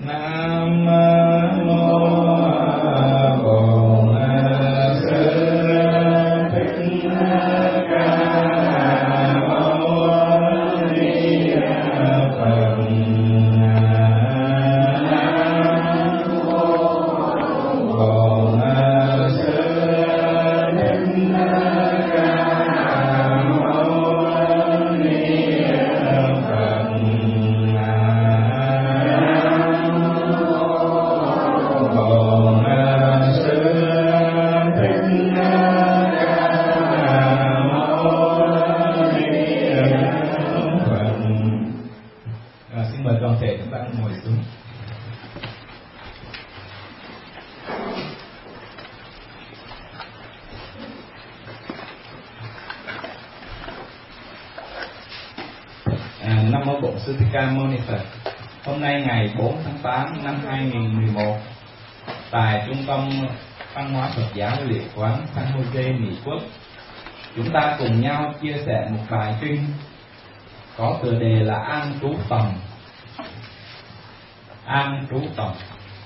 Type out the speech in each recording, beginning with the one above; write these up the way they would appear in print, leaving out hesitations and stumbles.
Nam mô Bổn Sư Thích Ca Mâu Ni Phật. Nam mô Bổn Sư Thích Ca Mâu Ni Phật. Xin mời toàn thể chúng ta ngồi xuống. Nam mô Bổn Sư Thích Ca Mâu Ni Phật. Hôm nay ngày 4 tháng 8 năm 2011, tại Trung tâm Văn hóa Phật giáo Liệt Quán San Jose, Mỹ Quốc, chúng ta cùng nhau chia sẻ một bài kinh có tựa đề là An Trú Tòng. An Trú Tòng.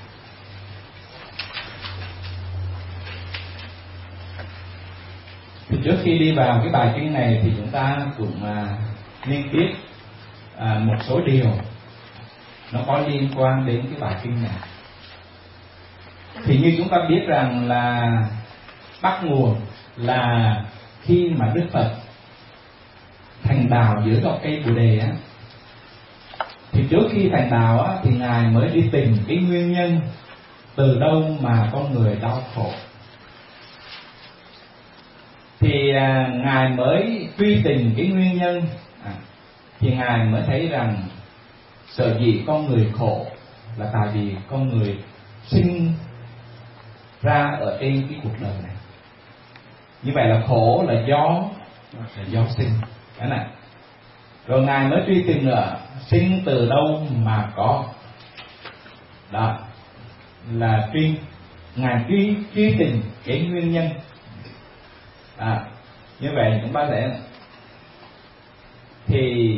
Thì trước khi đi vào cái bài kinh này thì chúng ta cũng nên biết một số điều nó có liên quan đến cái bài kinh này. Thì như chúng ta biết rằng là bắt nguồn là khi mà Đức Phật thành đạo giữa gốc cây Bồ Đề á, thì trước khi thành đạo á, thì Ngài mới đi tìm cái nguyên nhân từ đâu mà con người đau khổ. Thì Ngài mới truy tìm cái nguyên nhân, thì Ngài mới thấy rằng sở dĩ con người khổ là tại vì con người sinh ra ở trên cái cuộc đời này. Như vậy là khổ là do sinh, cái này. Rồi Ngài mới truy tìm là sinh từ đâu mà có. Đó là Ngài truy tìm cái nguyên nhân. Như vậy chúng ta sẽ thì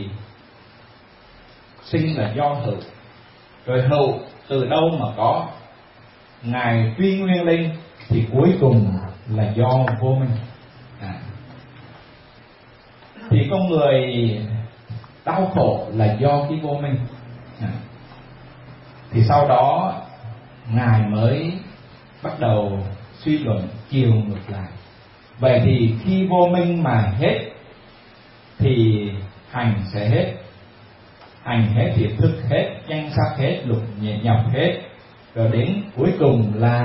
sinh là do hữu, rồi hữu từ đâu mà có. Ngài truy nguyên lên thì cuối cùng là do vô minh. Thì con người đau khổ là do cái vô minh. Thì sau đó Ngài mới bắt đầu suy luận chiều ngược lại. Vậy thì khi vô minh mà hết thì hành sẽ hết. Hành hết thì thức hết, danh sắc hết, lục nhập hết. Rồi đến cuối cùng là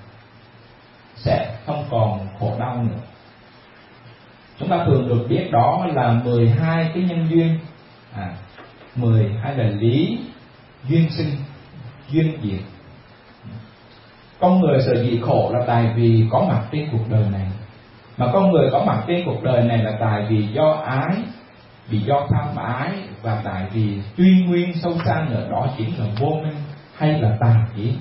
sẽ không còn khổ đau nữa. Chúng ta thường được biết đó là 12 cái nhân duyên. 12 là lý, duyên sinh, duyên diệt. Con người sở dĩ khổ là tại vì có mặt trên cuộc đời này. Mà con người có mặt trên cuộc đời này là tại vì do ái, vì do tham ái, và tại vì truy nguyên sâu xa nữa, đó chính là vô minh hay là tà kiến.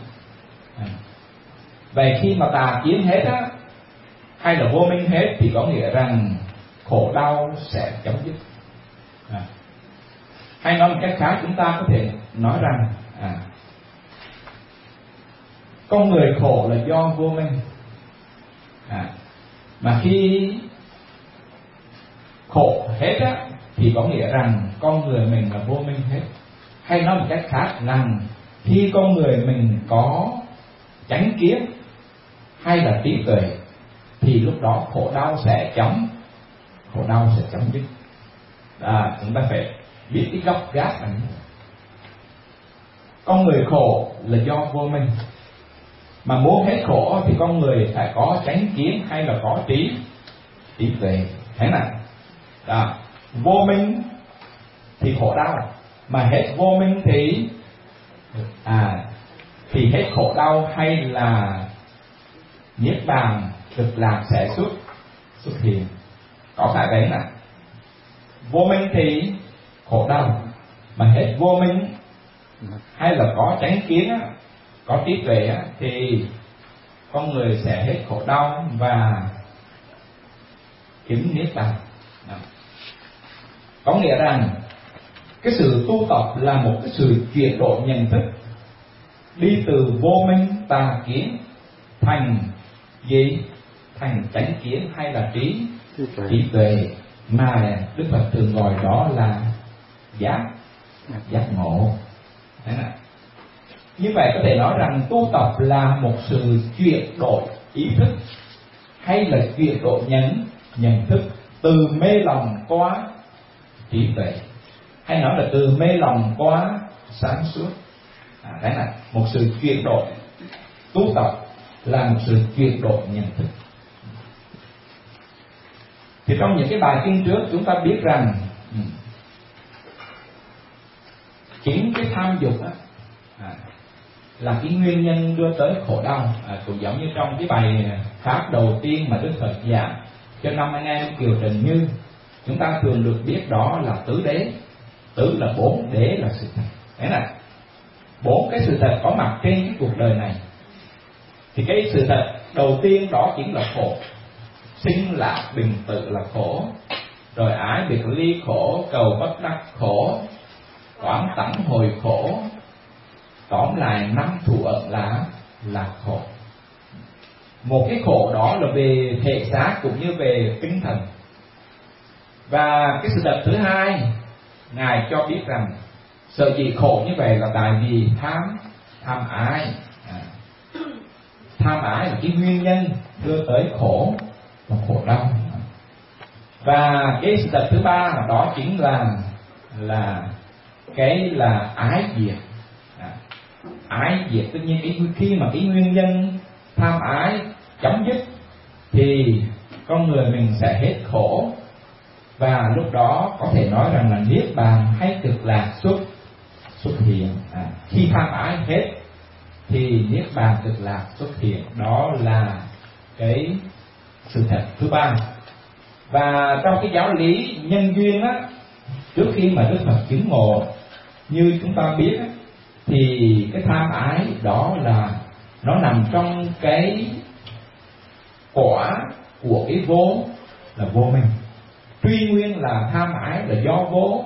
Vậy khi mà tà kiến hết á, hay là vô minh hết, thì có nghĩa rằng khổ đau sẽ chấm dứt. Hay nói một cách khác, chúng ta có thể nói rằng con người khổ là do vô minh. Mà khi khổ hết á, thì có nghĩa rằng con người mình là vô minh hết. Hay nói một cách khác rằng khi con người mình có chánh kiến hay là trí tuệ, thì lúc đó khổ đau sẽ chấm dứt. Chúng ta phải biết cái gốc gác này. Con người khổ là do vô minh. Mà muốn hết khổ thì con người phải có chánh kiến hay là có trí tuệ. Thế nào? Vô minh thì khổ đau, mà hết vô minh thì hết khổ đau hay là niết bàn cực lạc sẽ xuất hiện. Có phải đấy nè? Vô minh thì khổ đau, mà hết vô minh hay là có chánh kiến, có trí tuệ thì con người sẽ hết khổ đau và chứng niết bàn. Có nghĩa rằng cái sự tu tập là một cái sự chuyển đổi nhận thức đi từ vô minh tà kiến thành gì? Thành chánh kiến hay là trí tuệ, mà Đức Phật thường gọi đó là giác ngộ. Đấy nào. Như vậy có thể nói rằng tu tập là một sự chuyển đổi ý thức hay là chuyển đổi nhận thức từ mê lầm qua trí tuệ, hay nói là từ mê lầm qua sáng suốt. Đấy là một sự chuyển đổi. Tu tập là một sự chuyển đổi nhận thức. Thì trong những cái bài kinh trước chúng ta biết rằng chính cái tham dục là cái nguyên nhân đưa tới khổ đau. Cũng giống như trong cái bài pháp đầu tiên mà Đức Phật giảng cho 5 anh em Kiều Trần Như, chúng ta thường được biết đó là tứ đế. Tứ là 4, đế là sự thật. Đấy là 4 cái sự thật có mặt trên cái cuộc đời này. Thì cái sự thật đầu tiên đó chính là khổ. Sinh lạc bình tự là khổ, rồi ái biệt ly khổ, cầu bất đắc khổ, oán tẳng hồi khổ, tóm lại 5 thủ ẩn là khổ. Một cái khổ đó là về thể xác cũng như về tinh thần. Và cái sự thật thứ hai, Ngài cho biết rằng sở dĩ khổ như vậy là tại vì tham ái. Tham ái là cái nguyên nhân đưa tới khổ và khổ đau. Và cái sự thật thứ ba đó chính là ái diệt. Ái diệt tất nhiên khi mà cái nguyên nhân tham ái chấm dứt thì con người mình sẽ hết khổ, và lúc đó có thể nói rằng là niết bàn hay cực lạc xuất hiện. Khi tham ái hết thì niết bàn cực lạc xuất hiện. Đó là cái sự thật thứ ba. Và trong cái giáo lý nhân duyên á, trước khi mà Đức Phật chứng ngộ, như chúng ta biết á, thì cái tham ái đó là nó nằm trong cái quả của cái vô, là vô minh. Truy nguyên là tham ái là do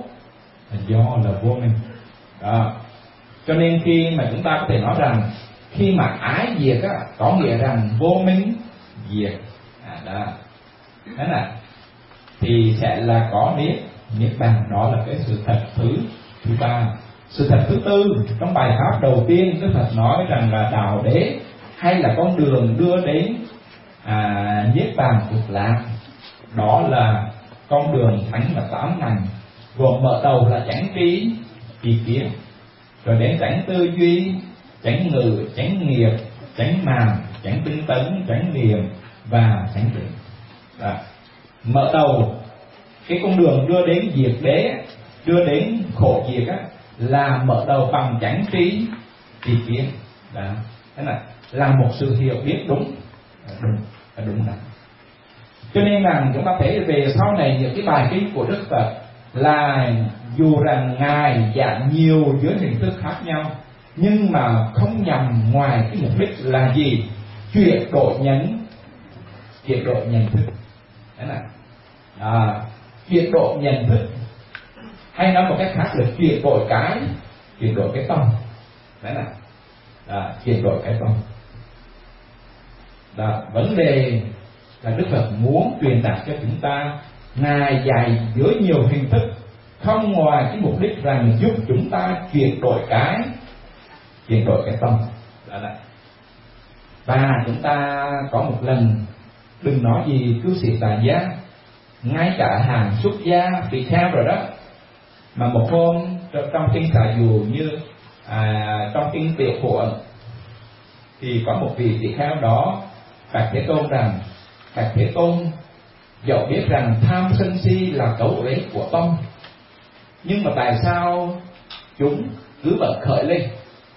vô minh đó. Cho nên khi mà chúng ta có thể nói rằng khi mà ái diệt á, có nghĩa rằng vô minh diệt. Đó. Thế là thì sẽ là có niết bàn. Đó là cái sự thật thứ ba. Sự thật thứ tư, trong bài pháp đầu tiên Đức Phật nói rằng là đạo đế hay là con đường đưa đến niết bàn cực lạc, đó là con đường thánh là 8 ngành, gồm mở đầu là chánh trí kiến, rồi đến chánh tư duy, chánh ngữ, chánh nghiệp, chánh mạng, chánh tinh tấn, chánh niệm và chánh định. Mở đầu cái con đường đưa đến diệt đế, đưa đến khổ diệt á, là mở đầu bằng chánh trí kiến. Thế là một sự hiểu biết đúng đắn. Cho nên rằng chúng ta thấy về sau này những cái bài kinh của Đức Phật là dù rằng Ngài giảng nhiều dưới hình thức khác nhau, nhưng mà không nhằm ngoài cái mục đích là gì? Chuyển đổi nhận thức. Đấy là chuyển đổi nhận thức, hay nói một cách khác là chuyển đổi cái tâm. Đấy là chuyển đổi cái tâm. Vấn đề là Đức Phật muốn truyền đạt cho chúng ta, Ngài dạy dưới nhiều hình thức, không ngoài cái mục đích rằng giúp chúng ta chuyển đổi cái tâm. Và chúng ta có một lần đừng nói gì cư sĩ tại gia, ngay cả hàng xuất gia tỳ kheo rồi đó, mà một hôm trong kinh Xà Dù như trong kinh Tiểu Phổ thì có một vị tỳ kheo đó bạch Thế Tôn rằng: bạch Thế Tôn, dẫu biết rằng tham sân si là cấu uế của tâm, nhưng mà tại sao chúng cứ bật khởi lên,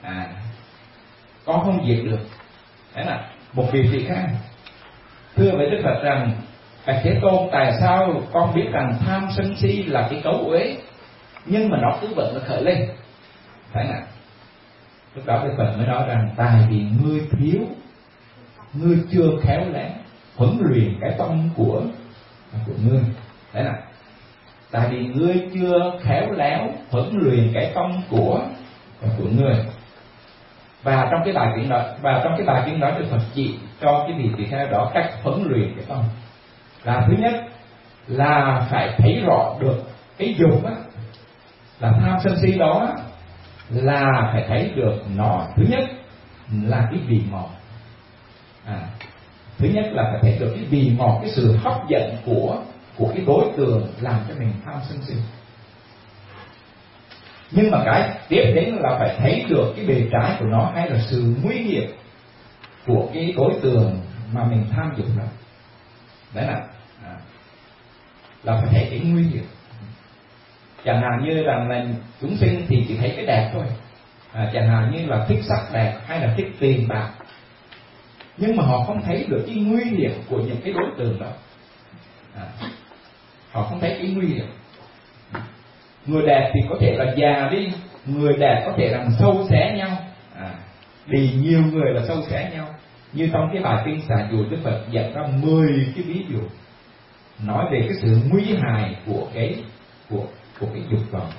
con không diệt được? Đấy là một vị tỳ kheo thưa với Đức Phật rằng: bạch Thế Tôn, tại sao con biết rằng tham sân si là cái cấu uế, nhưng mà nó cứ bật khởi lên? Đấy là lúc đó Đức Phật mới nói rằng: tại vì ngươi chưa khéo léo huấn luyện cái tâm của ngươi. Đấy là tại vì ngươi chưa khéo léo huấn luyện cái tâm của ngươi. Và trong cái bài kinh đó Đức Phật chỉ cho cái vị tỳ kheo đó cách huấn luyện cái tâm. Là thứ nhất là phải thấy rõ được cái dục á, là tham sân si đó, là phải thấy được nó. Thứ nhất là cái vị ngọt, thứ nhất là phải thấy được cái vị ngọt, cái sự hấp dẫn của cái đối tượng làm cho mình tham sân si. Nhưng mà cái tiếp đến là phải thấy được cái bề trái của nó, hay là sự nguy hiểm của cái đối tượng mà mình tham dục đó. Đấy là phải thấy cái nguy hiểm. Chẳng hạn như là chúng sinh thì chỉ thấy cái đẹp thôi, chẳng hạn như là thích sắc đẹp hay là thích tiền bạc, nhưng mà họ không thấy được cái nguy hiểm của những cái đối tượng đó. Họ không thấy cái nguy hiểm. Người đẹp thì có thể là già đi, người đẹp có thể là sâu xé nhau, vì nhiều người là sâu xé nhau. Như trong cái bài kinh Xả Dụ, Đức Phật dẫn ra 10 cái ví dụ nói về cái sự nguy hại của cái dục vọng.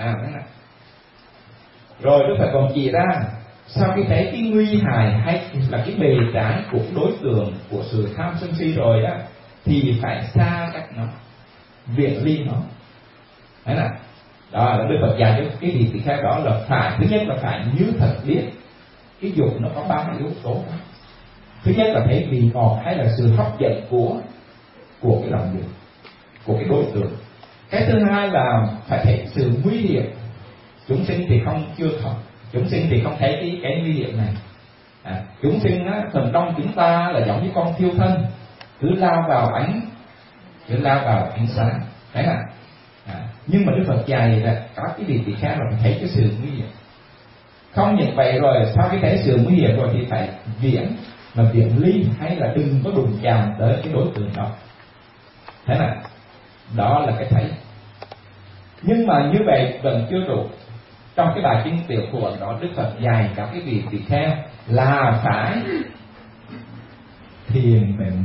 Rồi Đức Phật còn chỉ ra sau khi thấy cái nguy hại hay là cái bề trái của đối tượng của sự tham sân si rồi đó, thì phải xa cách nó, viện ly nó. Đấy là đó là Đức Phật dạy cho cái vị tỳ kheo đó là phải, thứ nhất là phải như thật biết cái dục nó có 3 yếu tố đó. Thứ nhất là thấy vị ngọt hay là sự hấp dẫn của cái lòng dục, của cái đối tượng. Cái thứ hai là phải thấy sự nguy hiểm. Chúng sinh thì chúng sinh thì không thấy cái nguy hiểm này. Chúng sinh á, phần trong chúng ta là giống như con thiêu thân, cứ lao vào ánh sáng. Đấy là nhưng mà Đức Phật dạy là các cái vị tỳ kheo là phải thấy cái sự nguy hiểm. Không những vậy rồi, sau khi thấy sự nguy hiểm rồi thì phải viễn ly, hay là đừng có đụng chạm tới cái đối tượng đó. Thế là đó là cái thấy. Nhưng mà như vậy vẫn chưa đủ. Trong cái bài kinh Tiểu Phổ đó, Đức Phật dạy các cái vị tỳ kheo là phải thiền định.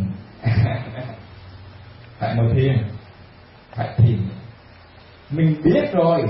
Phải ngồi thiền, phải thiền. Mình biết rồi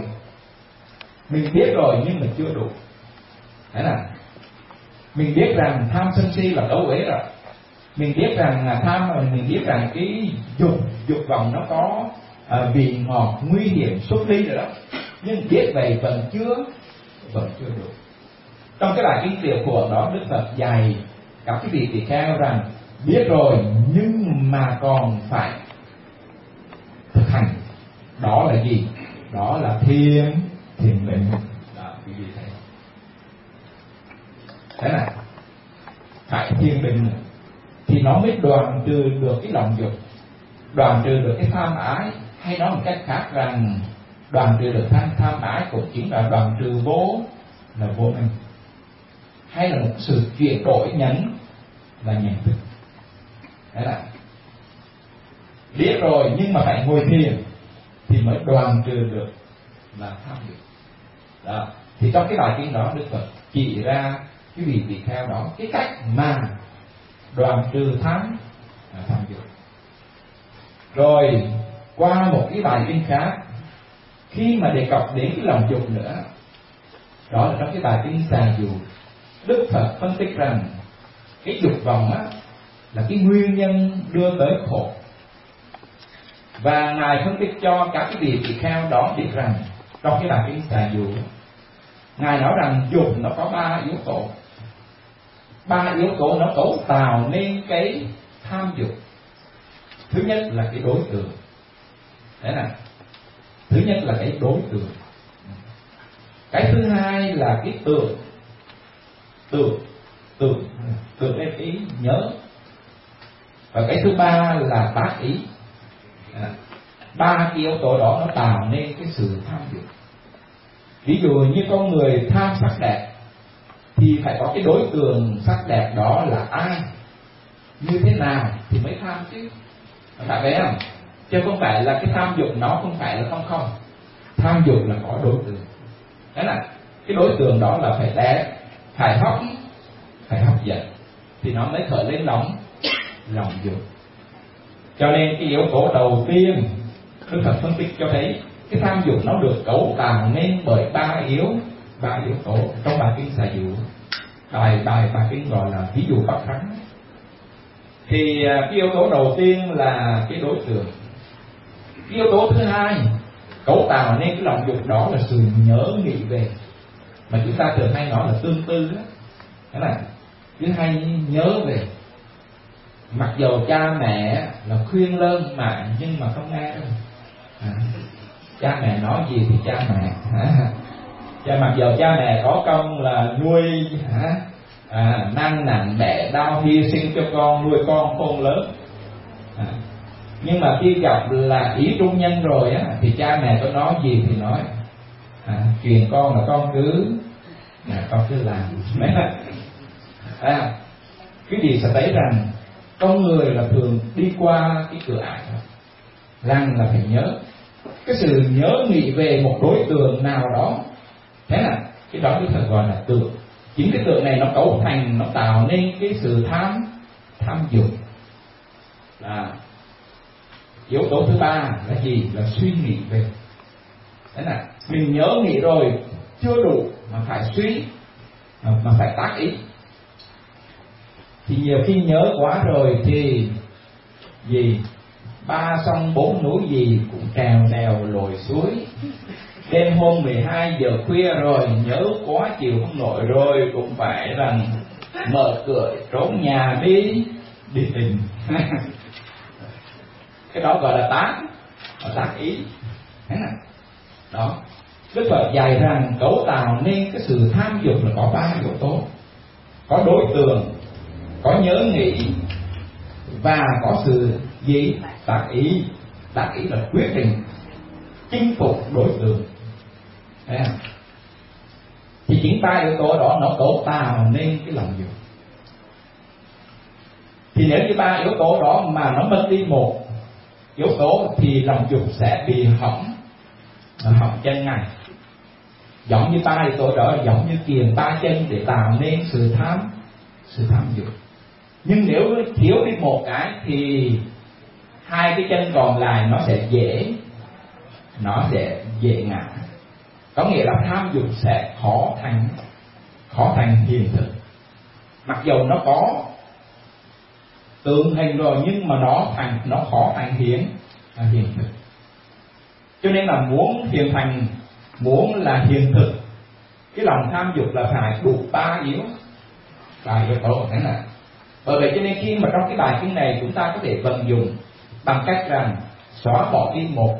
nhưng mà chưa đủ. Thế là mình biết rằng tham sân si là đấu uế rồi, mình biết rằng mình biết rằng cái dục vọng nó có vị ngọt nguy hiểm xuất ly rồi đó, nhưng biết vậy vẫn chưa đủ. Trong cái bài kinh Tiểu Phổ đó, Đức Phật dạy các cái vị tỳ kheo rằng biết rồi nhưng mà còn phải thực hành. Đó là gì? Đó là thiền định. Đó, quý vị thấy. Thế này, phải thiền định thì nó mới đoạn trừ được cái lòng dục, đoạn trừ được cái tham ái, hay nói một cách khác rằng đoạn trừ được tham ái cũng chính là đoạn trừ vô minh, hay là một sự chuyển đổi nhận thức. Đấy là biết rồi nhưng mà phải ngồi thiền thì mới đoạn trừ được là tham dục. Đó, thì trong cái bài kinh đó Đức Phật chỉ ra cái vị tỳ kheo đó cái cách mà đoạn trừ tham dục. Rồi qua một cái bài kinh khác, khi mà đề cập đến cái lòng dục nữa, đó là trong cái bài kinh Xà Dụ, Đức Phật phân tích rằng cái dục vọng á là cái nguyên nhân đưa tới khổ. Và Ngài phân tích cho các cái vị tỳ kheo đó biết rằng trong cái bài kinh Xà Dụ, Ngài nói rằng dục nó có 3 yếu tố. 3 yếu tố nó cấu tạo nên cái tham dục. Thứ nhất là cái đối tượng. Đấy là thứ nhất là cái đối tượng. Cái thứ hai là cái tưởng lên ý nhớ. Và cái thứ ba là tác ý. 3 cái yếu tố đó nó tạo nên cái sự tham dục. Ví dụ như con người tham sắc đẹp thì phải có cái đối tượng sắc đẹp đó là ai, như thế nào thì mới tham chứ, phải vậy không? Chứ không phải là cái tham dục nó không phải là không. Tham dục là có đối tượng. Đấy là cái đối tượng đó là phải đẹp, phải hấp dẫn thì nó mới khởi lên lòng dục. Cho nên cái yếu tố đầu tiên Đức Phật phân tích cho thấy cái tham dục nó được cấu tạo nên bởi 3 yếu tố trong bài kinh Xà Dụ. bài kinh gọi là ví dụ bắt rắn. Thì cái yếu tố đầu tiên là cái đối tượng. Cái yếu tố thứ hai cấu tạo nên cái lòng dục đó là sự nhớ nghĩ về, mà chúng ta thường hay nói là tương tư đó. Thế là cứ hay nhớ về. Mặc dầu cha mẹ là khuyên lơn mà nhưng mà không nghe đâu. Cha mẹ nói gì thì cha mẹ mặc dầu cha mẹ có công là nuôi năn nặng đẻ đau hy sinh cho con, nuôi con khôn lớn, nhưng mà khi gặp là ý trung nhân rồi thì cha mẹ có nói gì thì nói, chuyện con là con cứ làm. Cái gì sẽ thấy rằng con người là thường đi qua cái cửa ải đó, rằng là phải nhớ. Cái sự nhớ nghĩ về một đối tượng nào đó, thế là cái đó chúng ta gọi là tượng. Chính cái tượng này nó cấu thành, nó tạo nên cái sự tham dục. Yếu tố thứ ba là gì? Là suy nghĩ về. Thế là mình nhớ nghĩ rồi chưa đủ mà phải suy, mà phải tác ý. Thì nhiều khi nhớ quá rồi thì gì? Ba sông bốn núi gì cũng trèo đèo lội suối. Đêm hôm 12 giờ khuya rồi, nhớ quá chịu không nổi rồi, cũng phải rằng mở cửa trốn nhà đi tìm. Cái đó gọi là tác ý. Đó. Đức Phật dạy rằng cấu tạo nên cái sự tham dục là có 3 yếu tố: có đối tượng, có nhớ nghĩ, và có sự gì? Tác ý. Tác ý là quyết định chinh phục đối tượng. Thì chính 3 yếu tố đó nó cấu tạo nên cái lòng dục. Thì nếu như 3 yếu tố đó mà nó mất đi một yếu tố thì lòng dục sẽ bị hỏng chân ngay. Giống như 3 yếu tố đó giống như kiềng 3 chân để tạo nên sự tham dục. Nhưng nếu thiếu đi một cái thì 2 cái chân còn lại nó sẽ dễ ngã. Có nghĩa là tham dục sẽ khó thành hiện thực. Mặc dầu nó có tượng hình rồi nhưng mà nó khó thành hiện thực. Cho nên là muốn là hiện thực cái lòng tham dục là phải đủ 3 yếu tố. Thế này. Bởi vậy cho nên khi mà trong cái bài kinh này chúng ta có thể vận dụng bằng cách rằng xóa bỏ đi một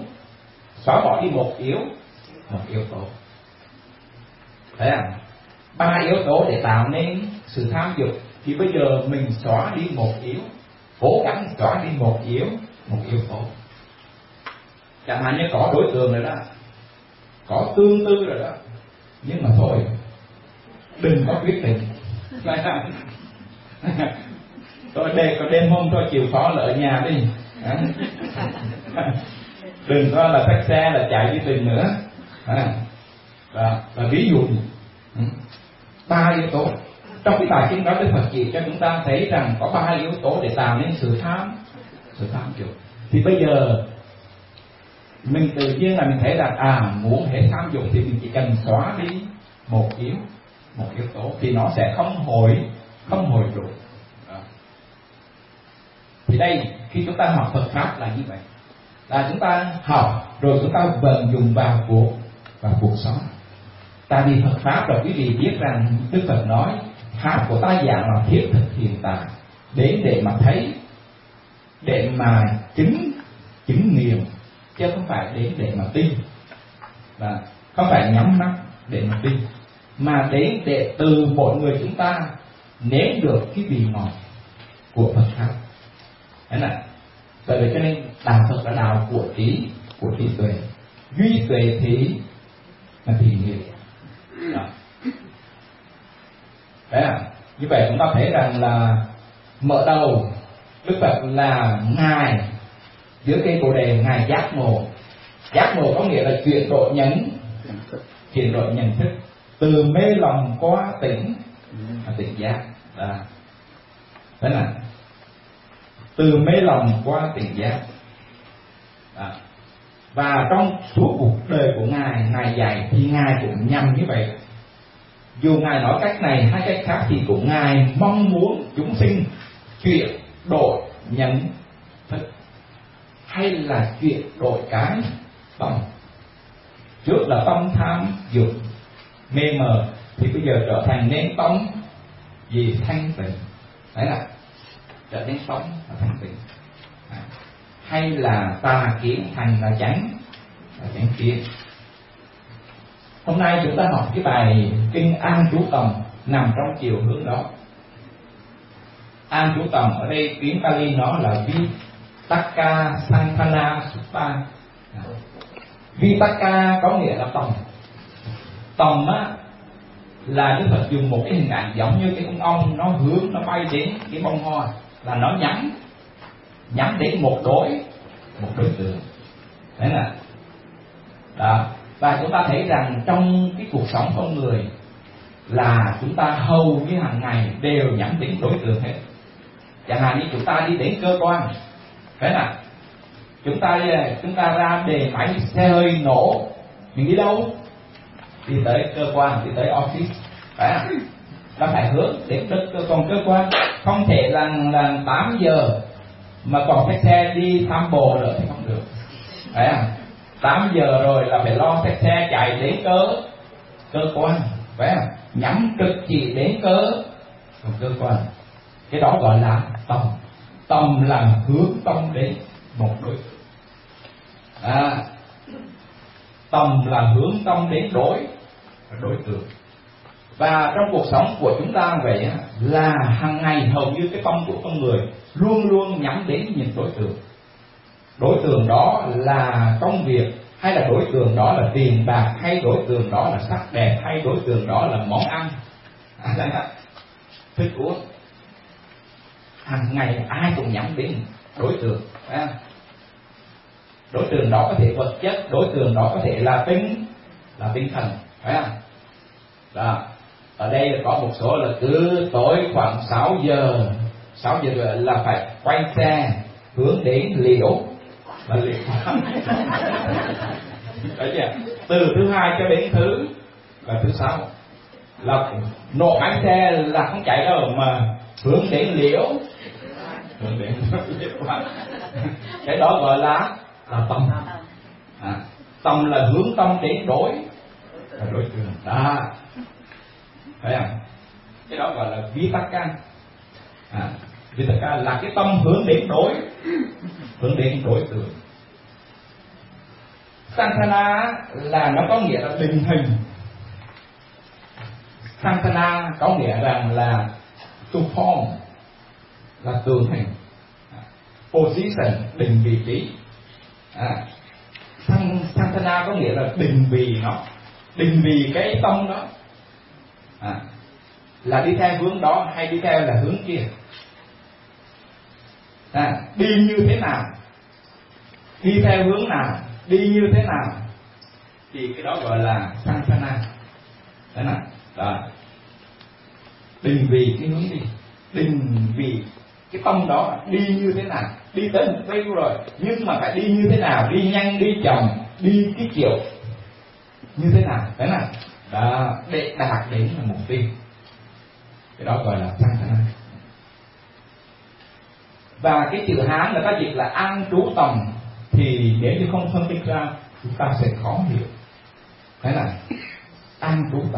yếu tố. Thấy không? 3 yếu tố để tạo nên sự tham dục. Thì bây giờ mình xóa đi một yếu, cố gắng xóa đi một yếu tố. Chẳng hạn như có đối tượng rồi đó, có tương tư rồi đó, nhưng mà thôi, đừng có quyết định. Tôi có đêm hôm tôi chịu khó ở nhà đi. Đừng có là xách xe là chạy đi tìm nữa. Và ví dụ 3 yếu tố. Trong cái bài kinh đó Đức Phật chỉ cho chúng ta thấy rằng có 3 yếu tố để tạo nên sự tham dục. Thì bây giờ mình tự nhiên là mình thấy rằng muốn hết tham dục thì mình chỉ cần xóa đi một yếu tố thì nó sẽ không hồi trụ. Thì đây khi chúng ta học Phật pháp là như vậy, là chúng ta học rồi chúng ta vận dụng vào cuộc sống. Tại vì Phật pháp rồi quý vị biết rằng Đức Phật nói pháp của ta giảng là thiết thực hiện tại, đến để mà thấy, để mà chứng nghiệm, chứ không phải đến để mà tin. Và không phải nhắm mắt để mà tin, mà đến để từ mỗi người chúng ta nếm được cái vị ngọt của Phật pháp. Thế này. Bởi vậy cho nên đạo Phật là đạo của trí tuệ, duy tuệ thì là thị nghiệp. Đấy như vậy chúng ta thấy rằng là mở đầu Đức Phật là ngài dưới cây Bồ đề, ngài giác ngộ. Giác ngộ có nghĩa là chuyển đổi nhận thức từ mê lầm qua tỉnh giác. Thế là từ mê lầm qua tỉnh giác. Và trong suốt cuộc đời của ngài dạy thì ngài cũng nhằm như vậy, Dù Ngài nói cách này hay cách khác thì cũng Ngài mong muốn chúng sinh chuyển đổi nhận thức, hay là chuyển đổi cái tâm. Trước là tâm tham dục mê mờ, thì bây giờ trở thành nên tâm gì? Thanh tịnh. Đấy là trở nên tâm là thanh tịnh. Hay là tà kiến thành là chánh kiến. Hôm nay chúng ta học cái bài kinh An Trú Tầm nằm trong chiều hướng đó. An Trú Tầm ở đây tiếng Pali nó là Vitakka Santhana Sutta. Vitakka có nghĩa là tầm. Tầm á là Đức Phật dùng một cái hình ảnh giống như cái con ong nó hướng, nó bay đến cái bông hoa, là nó nhắm đến một đối tượng. Đấy là đó. Và chúng ta thấy rằng trong cái cuộc sống con người là chúng ta hầu như hàng ngày đều nhắm đến đối tượng hết. Chẳng hạn như chúng ta đi đến cơ quan, thế nào chúng ta ra đề máy xe hơi nổ, mình đi đâu? Đi tới cơ quan, đi tới office, phải không? Ta phải hướng đến cơ quan, không thể là 8 giờ mà còn cái xe đi thăm bồ nữa thì không được, phải không? 8 giờ rồi là phải lo xe chạy đến cơ quan, phải không? Nhắm trực chỉ đến cơ quan. Cái đó gọi là tầm. Tầm là hướng tâm đến một đối tượng. Tầm là hướng tâm đến đối tượng. Và trong cuộc sống của chúng ta vậy là hàng ngày hầu như cái tâm của con người luôn luôn nhắm đến những đối tượng. Đối tượng đó là công việc, hay là đối tượng đó là tiền bạc, hay đối tượng đó là sắc đẹp, hay đối tượng đó là món ăn, thức uống. Hàng ngày ai cũng nhắm đến đối tượng. Đối tượng đó có thể vật chất, đối tượng đó có thể là tinh thần, phải không? Đó. Ở đây có một số là cứ tối khoảng 6 giờ là phải quay xe hướng đến Liễu, là Liễu. Từ thứ hai cho đến thứ sáu là nổ máy xe là không chạy đâu, mà hướng đến Liễu, cái đó gọi là tâm. Tâm là hướng tâm đến đối tượng đó, phải không? Cái đó gọi là Vitakka. Vitakka là cái tâm hướng đến đối tượng. Santhana là nó có nghĩa là định hình. Santhana có nghĩa rằng là to form, là tường hình. Position, định vị trí. Santhana có nghĩa là định vị nó, định vị cái tâm đó, là đi theo hướng đó hay đi theo là hướng kia, đi như thế nào, đi theo hướng nào, đi như thế nào, thì cái đó gọi là Santhana. Đấy nào? Đó. Định vị cái hướng đi, định vị cái tâm đó đi như thế nào, đi tới mục tiêu rồi, nhưng mà phải đi như thế nào, đi nhanh, đi chậm, đi cái kiểu như thế nào, thế nào đó, để đạt đến là mục tiêu. Cái đó gọi là Santhana. Và cái chữ Hán người ta dịch là an trú tầm, thì nếu như không phân tích ra chúng ta sẽ khó hiểu. Thế nào an trú tầm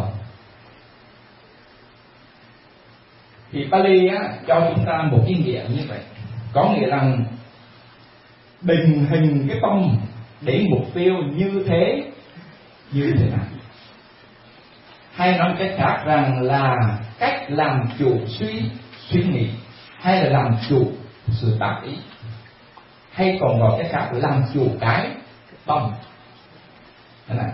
thì Pali cho chúng ta một cái nghĩa như vậy, có nghĩa rằng định hình cái tâm để mục tiêu như thế nào, hay nói cách khác rằng là cách làm chủ suy nghĩ, hay là làm chủ sự tác ý, hay còn gọi cách khác làm chủ cái tâm. Thế này,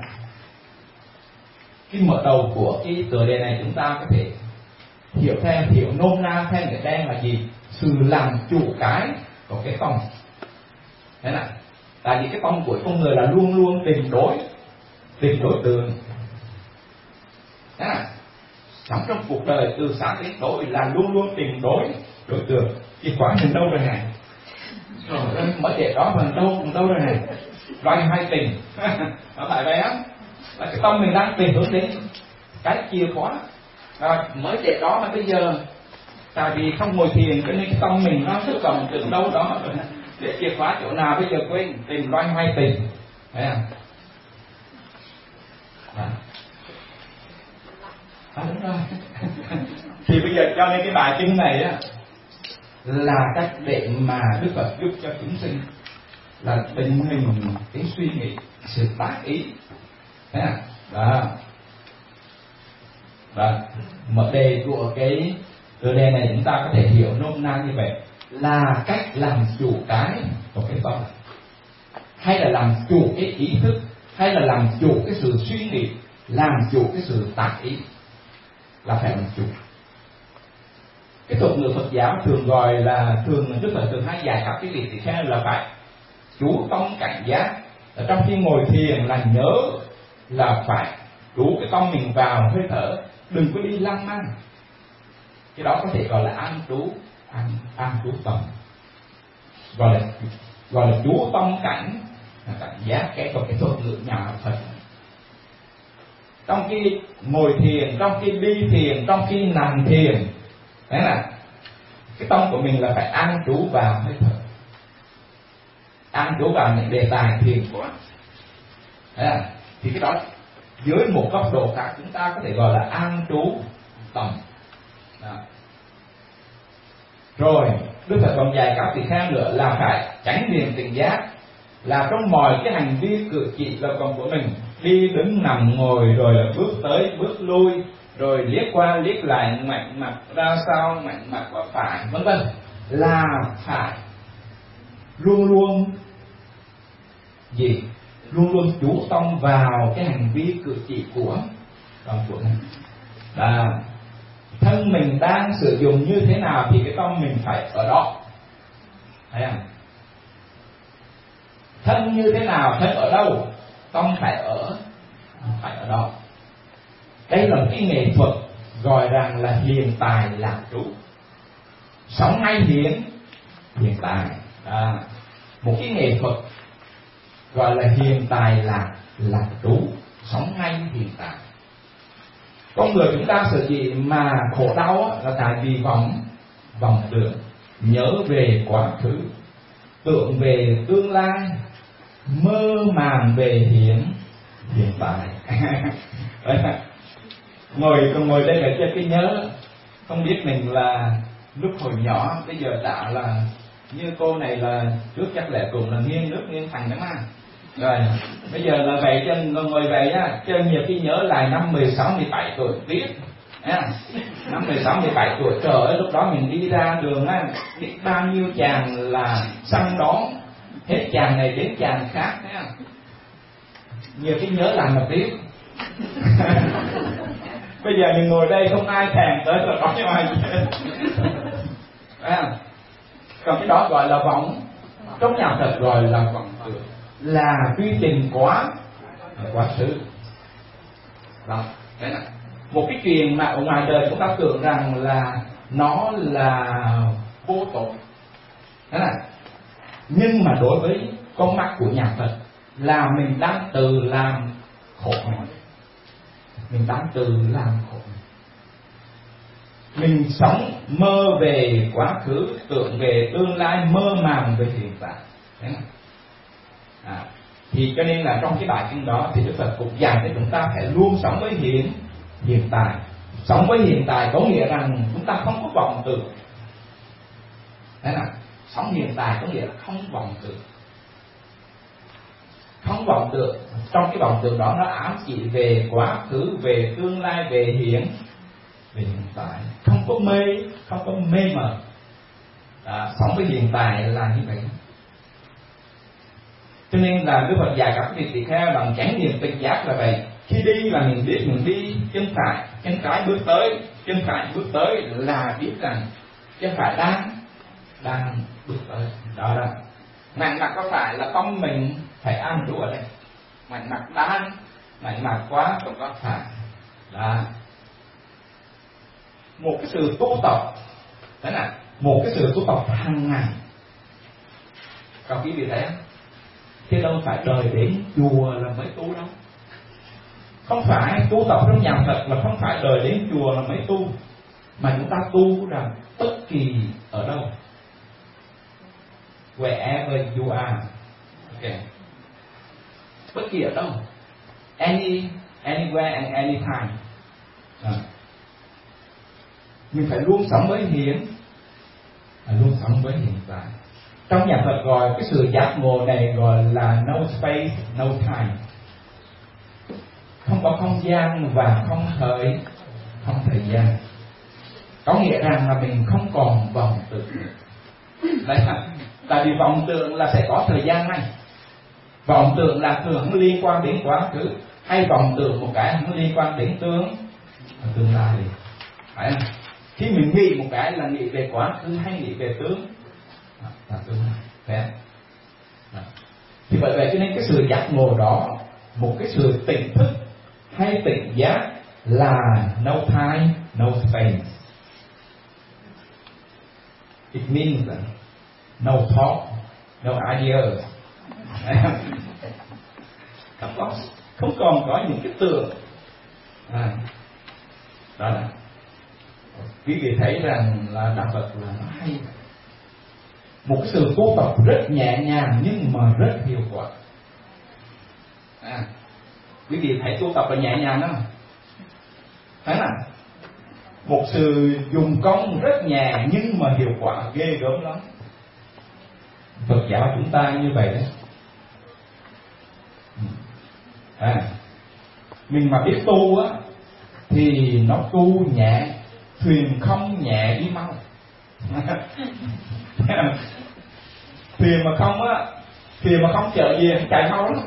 cái mở đầu của cái tựa đề này chúng ta có thể hiểu nôm na theo nghĩa đen là gì? Sự làm chủ cái của cái tâm. Thế nào? Tại vì cái tâm của con người là luôn luôn tìm đối tượng. Thế nào? Sống trong cuộc đời từ sáng đến tối là luôn luôn tìm đối tượng. Thì quả mình đâu rồi này? Rồi mới để đó mà đâu rồi này? Loay hay tình. Nó phải vậy á? Là cái tâm mình đang tìm hướng đến cái chìa khóa Rồi mới để đó mà bây giờ tại vì không ngồi thiền cho nên cái tâm mình nó cứ vòng tưởng đâu đó để chìa khóa chỗ nào bây giờ quên, tìm loay hoay tìm, thấy không? Đúng rồi. Thì bây giờ cho nên cái bài kinh này á là cách để mà Đức Phật giúp cho chúng sinh là định hình cái suy nghĩ, sự tác ý, thấy không? Đó. Một đề của cái từ đề này chúng ta có thể hiểu nôm na như vậy là cách làm chủ cái của cái tâm, hay là làm chủ cái ý thức, hay là làm chủ cái sự suy nghĩ, làm chủ cái sự tác ý, là phải làm chủ. Cái thuật ngữ Phật giáo thường gọi là Đức Phật thường hay dạy các cái vị tỳ kheo là phải chú tâm cảnh giác. Ở trong khi ngồi thiền là nhớ là phải chú cái tâm mình vào hơi thở, đừng có đi lăng măng. Cái đó có thể gọi là an trú tâm, gọi là chú tâm cảnh giác. Cái thuật ngữ nhà Phật. Trong khi ngồi thiền, trong khi đi thiền, trong khi nằm thiền, đấy là cái tâm của mình là phải an trú vào hơi thở, an trú vào những đề tài thiền của. Thì cái đó dưới một góc độ khác chúng ta có thể gọi là an trú tâm. Rồi Đức Phật còn dạy các tỳ kheo nữa là phải chánh niệm tỉnh giác, là trong mọi cái hành vi cử chỉ là còn của mình, đi đứng nằm ngồi, rồi là bước tới bước lui, rồi liếc qua liếc lại, ngoảnh mặt ra sau, ngoảnh mặt qua phải, vân vân, là phải luôn luôn luôn luôn chú tâm vào cái hành vi cử chỉ của mình. Thân mình đang sử dụng như thế nào thì cái tâm mình phải ở đó, thấy không? Thân như thế nào, thân ở đâu, tâm phải ở đó. Đây là một cái nghệ thuật gọi rằng là hiện tại lạc trú, sống ngay hiện tại. Một cái nghệ thuật gọi là hiện tại lạc trú, sống ngay hiện tại. Con người chúng ta sợ gì mà khổ đau là tại vì vọng tưởng, nhớ về quá khứ, tưởng về tương lai, mơ màng về hiện tại. ngồi đây là cho cái nhớ, không biết mình là lúc hồi nhỏ bây giờ đã là như cô này là trước chắc lẽ cũng là nghiêng nước nghiêng thành đó mà. Rồi bây giờ là vậy cho ngồi vậy á, cho nhiều khi nhớ lại năm 16, 17 tuổi biết. Năm 16, 17 tuổi, trời ơi, lúc đó mình đi ra đường á, biết bao nhiêu chàng là săn đón, hết chàng này đến chàng khác. Nhiều khi nhớ lại mà biết. Bây giờ mình ngồi đây không ai thèm tới rồi nói cho ai. Còn cái đó gọi là vọng, trong nhà Phật gọi là vọng tưởng, là quy trình quá khứ. Đó, đấy là một cái chuyện mà ở ngoài đời chúng ta tưởng rằng là nó là vô tội, đấy là, nhưng mà đối với con mắt của nhà Phật là mình đang tự làm khổ mình. Mình sống mơ về quá khứ, tưởng về tương lai, mơ màng về hiện tại. Thì cho nên là trong cái bài kinh đó thì Đức Phật cũng dạy cho chúng ta phải luôn sống với hiện tại. Sống với hiện tại có nghĩa rằng chúng ta không có vọng tưởng. Sống hiện tại có nghĩa là không vọng tưởng. Không vọng tưởng, trong cái vọng tưởng đó nó ám chỉ về quá khứ, về tương lai, về hiện tại, không có mê mờ. Sống với hiện tại là như vậy. Cho nên là Đức Phật dạy các vị tỳ kheo bằng chánh niệm tỉnh giác là vậy. Khi đi là mình biết mình đi, chân trái bước tới, chân phải bước tới là biết rằng chân phải đang bước tới. Đó là mạnh mặt có phải là tâm mình phải an trú ở đây. Mạnh mặt đang, mạnh mặt quá cũng có phải là một cái sự tu tập, thế nào? Một cái sự tu tập hàng ngày. Các quý vị thấy không? Thế đâu phải đời đến chùa là mới tu đâu. Không phải tu tập trong nhà Phật là không phải đời đến chùa là mới tu, mà chúng ta tu rằng bất kỳ ở đâu, wherever you are, okay. Bất kỳ ở đâu, anywhere and anytime. Mình phải luôn sống với hiện, luôn sống với hiện tại. Trong nhà Phật gọi cái sự giác ngộ này gọi là no space, no time. Không có không gian và không thời gian. Có nghĩa rằng là mình không còn vọng tưởng. Đấy, tại vì vọng tưởng là sẽ có thời gian này. Vọng tưởng là thường liên quan đến quá khứ, hay vọng tưởng một cái nó liên quan đến tương lai. Phải không? Khi mình nghĩ một cái là nghĩ về quá khứ hay nghĩ về tương lai. Thì bởi vậy cho nên cái sự giác ngộ đó, một cái sự tỉnh thức hay tỉnh giác là no time, no space. It means no thought, no ideas. Không còn có những cái tưởng. Đó là quý vị thấy rằng là đạo Phật là nó hay, một cái sự tu tập rất nhẹ nhàng nhưng mà rất hiệu quả. Quý vị thấy tu tập là nhẹ nhàng đó, thấy nào? Một sự dùng công rất nhẹ nhưng mà hiệu quả ghê gớm lắm. Phật giáo chúng ta như vậy đấy. Mình mà biết tu á thì nó tu nhẹ, thuyền không nhẹ đi mau. Thuyền mà không chở gì chạy mau lắm,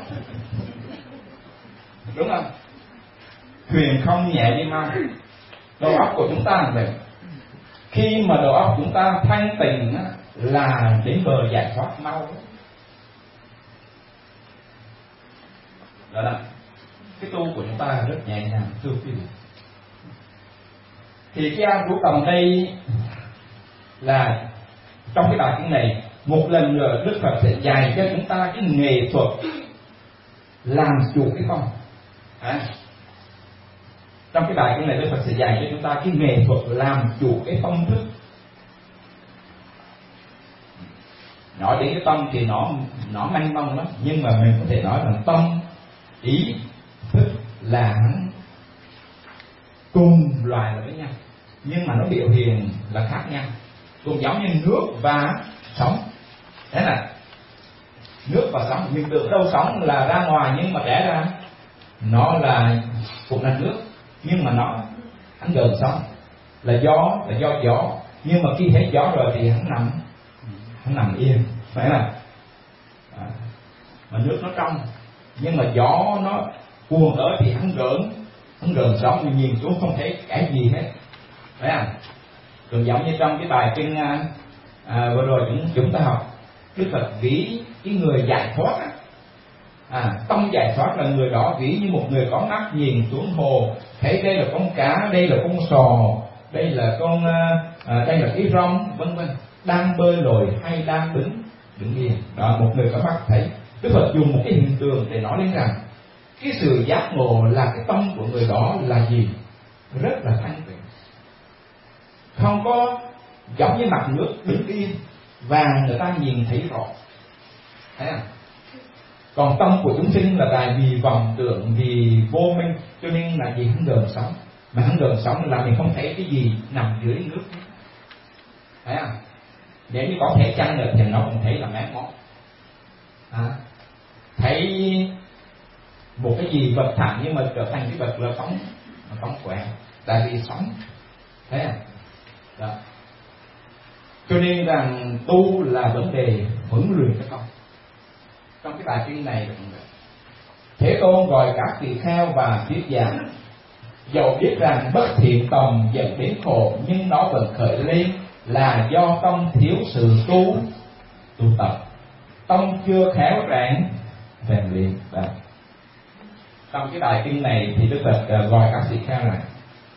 đúng không? Thuyền không nhẹ đi mau. Đầu óc của chúng ta là vậy. Khi mà đầu óc chúng ta thanh tịnh là đến bờ giải thoát mau. Đó là cái tu của chúng ta rất nhẹ nhàng, thưa quý vị. Thì cái an trú tầm đây là trong cái bài kinh này, một lần nữa Đức Phật sẽ dạy cho chúng ta cái nghệ thuật làm chủ cái tâm. Trong cái bài kinh này Đức Phật sẽ dạy cho chúng ta cái nghệ thuật làm chủ cái tâm thức. Nói đến cái tâm thì nó manh mông lắm, nhưng mà mình có thể nói rằng tâm, ý, thức là cùng loài là với nhau, nhưng mà nó biểu hiện là khác nhau. Cũng giống như nước và sóng. Thế là nước và sóng, mình tưởng đâu sóng là ra ngoài, nhưng mà té ra nó là cũng là nước, nhưng mà nó gần sóng. Là do gió, nhưng mà khi hết gió rồi thì hắn nằm yên, phải không? Mà nước nó trong, nhưng mà gió nó cuồng tới thì hắn gợn sóng, mình nhìn xuống không thấy cái gì hết, phải không? Cũng giống như trong cái bài kinh vừa rồi chúng ta học, Đức Phật ví cái người giải thoát tâm giải thoát là người đó ví như một người có mắt nhìn xuống hồ, thấy đây là con cá, đây là con sò, đây là đây là cái rong, vân vân, đang bơi lội hay đang đứng yên. Đó, một người có mắt thấy. Đức Phật dùng một cái hiện tượng để nói lên rằng cái sự giác ngộ là cái tâm của người đó là gì? Rất là thanh tịnh, không có giống như mặt nước đứng yên và người ta nhìn thấy rõ, thấy không? Còn tâm của chúng sinh là tại vì vọng tưởng, vì vô minh, cho nên là gì hắn gần sóng. Mà hắn gần sóng là mình không thấy cái gì nằm dưới nước, thấy không? Nếu như có thể chăng nữa thì nó cũng thấy là mát mát. Thấy một cái gì vật thẳng nhưng mà trở thành cái vật là phóng quẹo, tại vì sóng, thấy không? Đó. Cho nên rằng tu là vấn đề huấn luyện cái tâm. Trong cái bài kinh này, Thế Tôn gọi các tỳ kheo và thuyết giảng, dẫu biết rằng bất thiện tầm dẫn đến khổ, nhưng nó vẫn khởi lên là do tâm thiếu sự tu tập, tâm chưa khéo rèn luyện. Trong cái bài kinh này thì Đức Phật gọi các tỳ kheo này,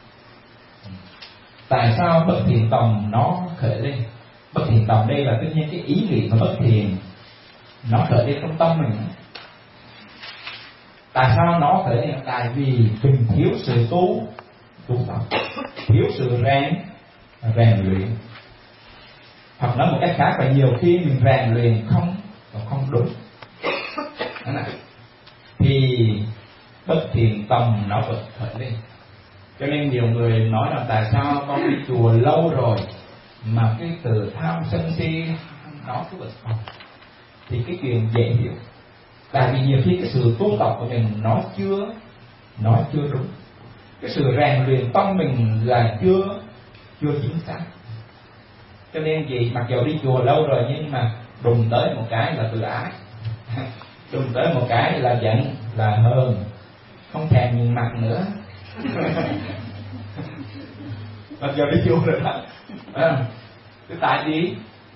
tại sao bất thiện tầm nó khởi lên? Bất thiện tầm đây là tất nhiên cái ý nghĩ mà bất thiện nó khởi lên trong tâm mình. Tại sao nó khởi lên? Tại vì mình thiếu sự tu tập, thiếu sự rèn luyện. Hoặc nói một cách khác là nhiều khi mình rèn luyện không đúng, thì bất thiện tâm nó vẫn khởi lên. Cho nên nhiều người nói là tại sao con đi chùa lâu rồi mà cái từ tham sân si nó cứ vẫn còn. Thì cái chuyện dễ hiểu. Tại vì nhiều khi cái sự tu tập của mình nó chưa đúng. Cái sự rèn luyện tâm mình là chưa chính xác. Cho nên gì, mặc dù đi chùa lâu rồi nhưng mà đùng tới một cái là tự ái, đùng tới một cái là giận, là hờn, không thèm nhìn mặt nữa. Mặc dù đi chùa rồi đó. Tại vì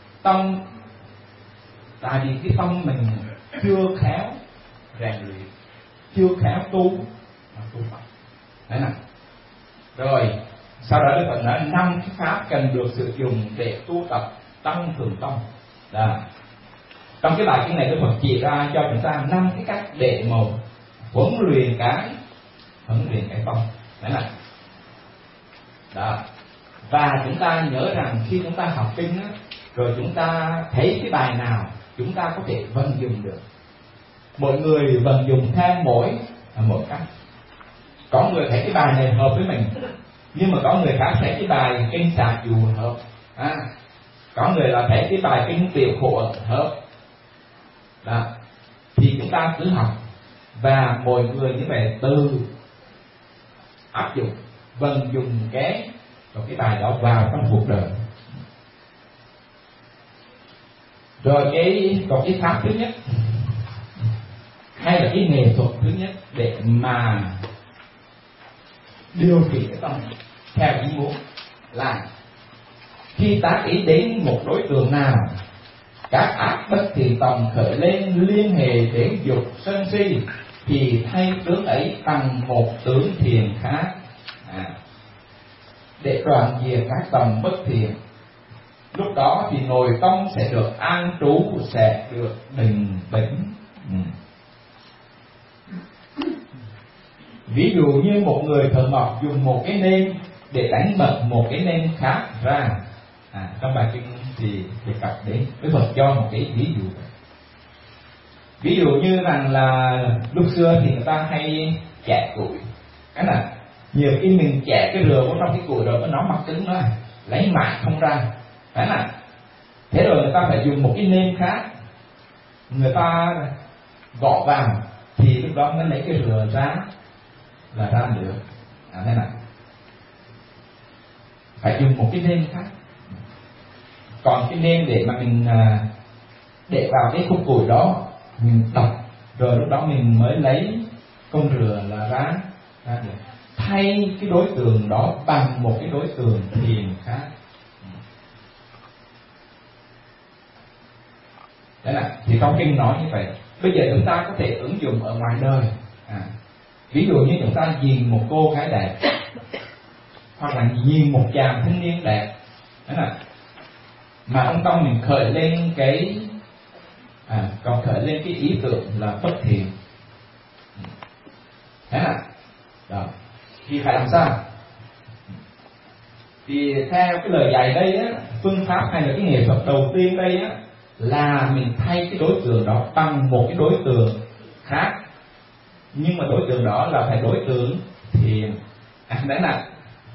cái tâm mình chưa khéo rèn luyện, chưa khéo tu tập. Đấy nè. Rồi sau đó Đức Phật nói 5 cái pháp cần được sử dụng để tu tập tăng cường tâm. Đó. Trong cái bài kinh này Đức Phật chỉ ra cho chúng ta 5 cái cách để mà huấn luyện cái tâm. Đấy nè. Đó. Và chúng ta nhớ rằng khi chúng ta học kinh á, rồi chúng ta thấy cái bài nào chúng ta có thể vận dụng được. Mọi người vận dụng theo mỗi cách. Có người thấy cái bài này hợp với mình, nhưng mà có người khác thấy cái bài kinh Sạc Dù hợp. Có người là thấy cái bài kinh Tiểu Khổ hợp. Đó. Thì chúng ta cứ học, và mọi người như vậy từ áp dụng, vận dụng cái bài đó vào trong cuộc đời. Rồi cái pháp thứ nhất, hay là cái nghệ thuật thứ nhất để mà điều khiển cái tâm theo ý muốn, là khi tác ý đến một đối tượng nào, các ác bất thiện tâm khởi lên liên hệ đến dục sân si, thì thay tướng ấy bằng một tướng thiện khác, để đoạn diệt các tâm bất thiện. Lúc đó thì nội tâm sẽ được an trú, sẽ được bình tĩnh. Ví dụ như một người thợ mộc dùng một cái nêm để đánh bật một cái nêm khác ra. Trong bài kinh thì đề cập đến, Đức Phật cho một cái ví dụ. Ví dụ như rằng là lúc xưa thì người ta hay chẻ củi, cái là nhiều khi mình chẻ cái rửa của trong cái củi rồi nó mắc cứng đó, lấy mãi không ra. Đấy là thế, rồi người ta phải dùng một cái nêm khác, người ta gõ vào thì lúc đó mới lấy cái rửa ra là ra được. Thế nào phải dùng một cái nêm khác. Còn cái nêm để mà mình để vào cái khúc củi đó, mình đập rồi lúc đó mình mới lấy công rửa là ra được. Thay cái đối tượng đó bằng một cái đối tượng thiền khác. Đấy là thì trong kinh nói như vậy. Bây giờ chúng ta có thể ứng dụng ở ngoài đời. Ví dụ như chúng ta nhìn một cô gái đẹp, hoặc là nhìn một chàng thanh niên đẹp, đấy là mà trong tâm mình khởi lên còn khởi lên cái ý tưởng là bất thiện. Thế nào? Đó. Thì phải làm sao? Thì theo cái lời dạy đây á, phương pháp hay là cái nghệ thuật đầu tiên đây á, là mình thay cái đối tượng đó bằng một cái đối tượng khác, nhưng mà đối tượng đó là phải đối tượng thiện. Đấy là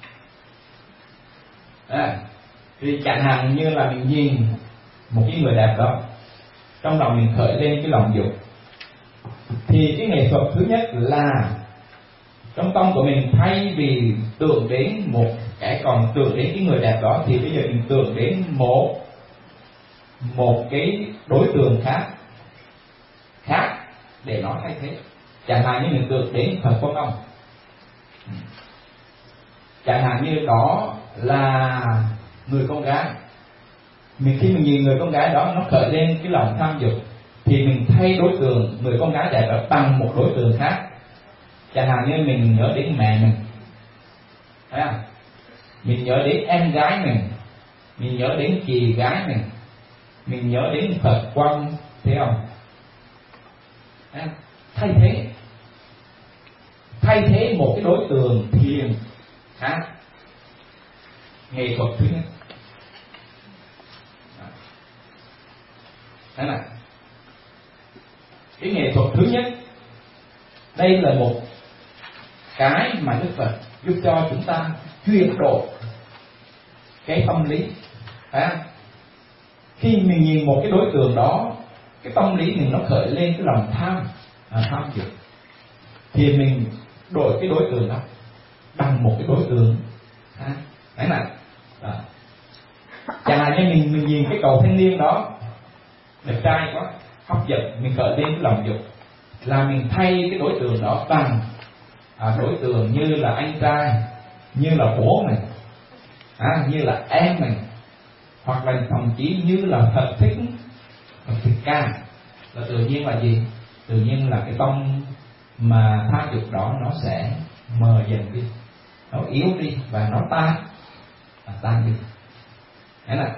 thì chẳng hạn như là mình nhìn một cái người đẹp đó, trong lòng mình khởi lên cái lòng dục, thì cái nghệ thuật thứ nhất là trong tâm của mình thay vì tưởng đến một cái, còn tưởng đến cái người đẹp đó, thì bây giờ mình tưởng đến một cái đối tượng khác để nó thay thế. Chẳng hạn như mình tưởng đến Phật Quan Âm, chẳng hạn như đó là người con gái. Khi mình nhìn người con gái đó, nó khởi lên cái lòng tham dục, thì mình thay đối tượng người con gái đẹp đó bằng một đối tượng khác. Chẳng hạn như mình nhớ đến mẹ mình, thấy không? Mình nhớ đến em gái mình nhớ đến chị gái mình nhớ đến Phật Quan, thấy không? Thay thế. thay thế một cái đối tượng thiền khác. Nghệ thuật thứ nhất, thế này, cái nghệ thuật thứ nhất, đây là một cái mà Đức Phật giúp cho chúng ta chuyển đổi cái tâm lý. Khi mình nhìn một cái đối tượng đó, cái tâm lý mình nó khởi lên cái lòng tham dục, thì mình đổi cái đối tượng đó bằng một cái đối tượng đấy này. Chẳng hạn như mình nhìn cái cậu thanh niên đó đẹp trai quá, hấp dẫn, mình khởi lên cái lòng dục, là mình thay cái đối tượng đó bằng đối tượng như là anh trai, như là bố mình, như là em mình, hoặc là thậm chí như là Phật thích ca. Là tự nhiên là gì? Tự nhiên là cái tâm mà tham dục đó nó sẽ mờ dần đi, nó yếu đi và nó tan đi. Thế này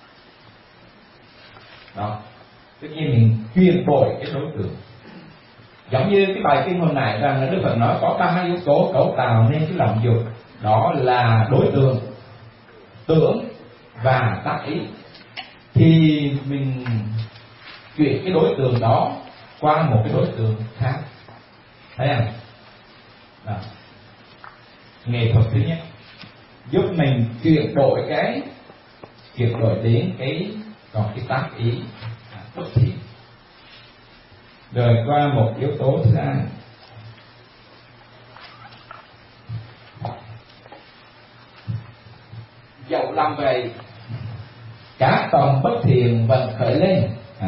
đó, tất nhiên mình chuyển đổi cái đối tượng. Giống như cái bài kinh hồi nãy rằng là Đức Phật nói có 3 yếu tố cấu tạo nên cái lòng dục, đó là đối tượng, tưởng và tác ý. Thì mình chuyển cái đối tượng đó qua một cái đối tượng khác, thấy không? Đó. Nghệ thuật thứ nhất giúp mình chuyển đổi đến cái tác ý bất thiện. Rồi qua một yếu tố thứ hai, dẫu làm vậy các tầm bất thiện vẫn khởi lên,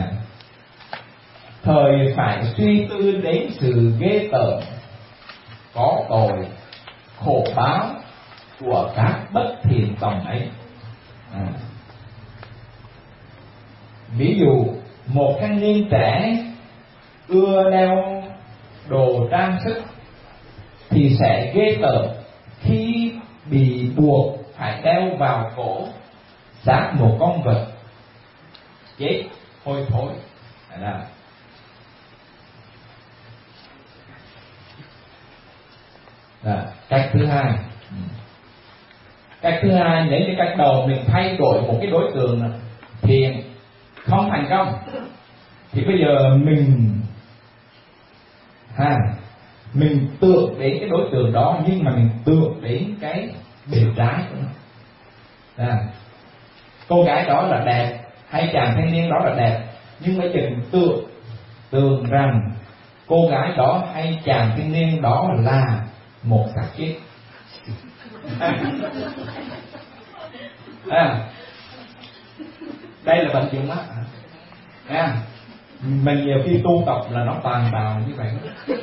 thời phải suy tư đến sự ghê tởm, có tội, khổ báo của các bất thiện tầm ấy. Ví dụ một thanh niên trẻ ưa đeo đồ trang sức thì sẽ ghê tởm khi bị buộc phải đeo vào cổ xác một con vật chết hôi thối. Cách thứ hai, nếu như cách đầu mình thay đổi một cái đối tượng thiền không thành công, thì bây giờ mình tưởng đến cái đối tượng đó, nhưng mà mình tưởng đến cái bề trái của nó. Cô gái đó là đẹp, hay chàng thanh niên đó là đẹp, nhưng bây giờ mình tưởng rằng cô gái đó hay chàng thanh niên đó là một xác chết. Đây là bệnh dụng mắt. Mình nhiều khi tu tập là nó tàn bạo như vậy.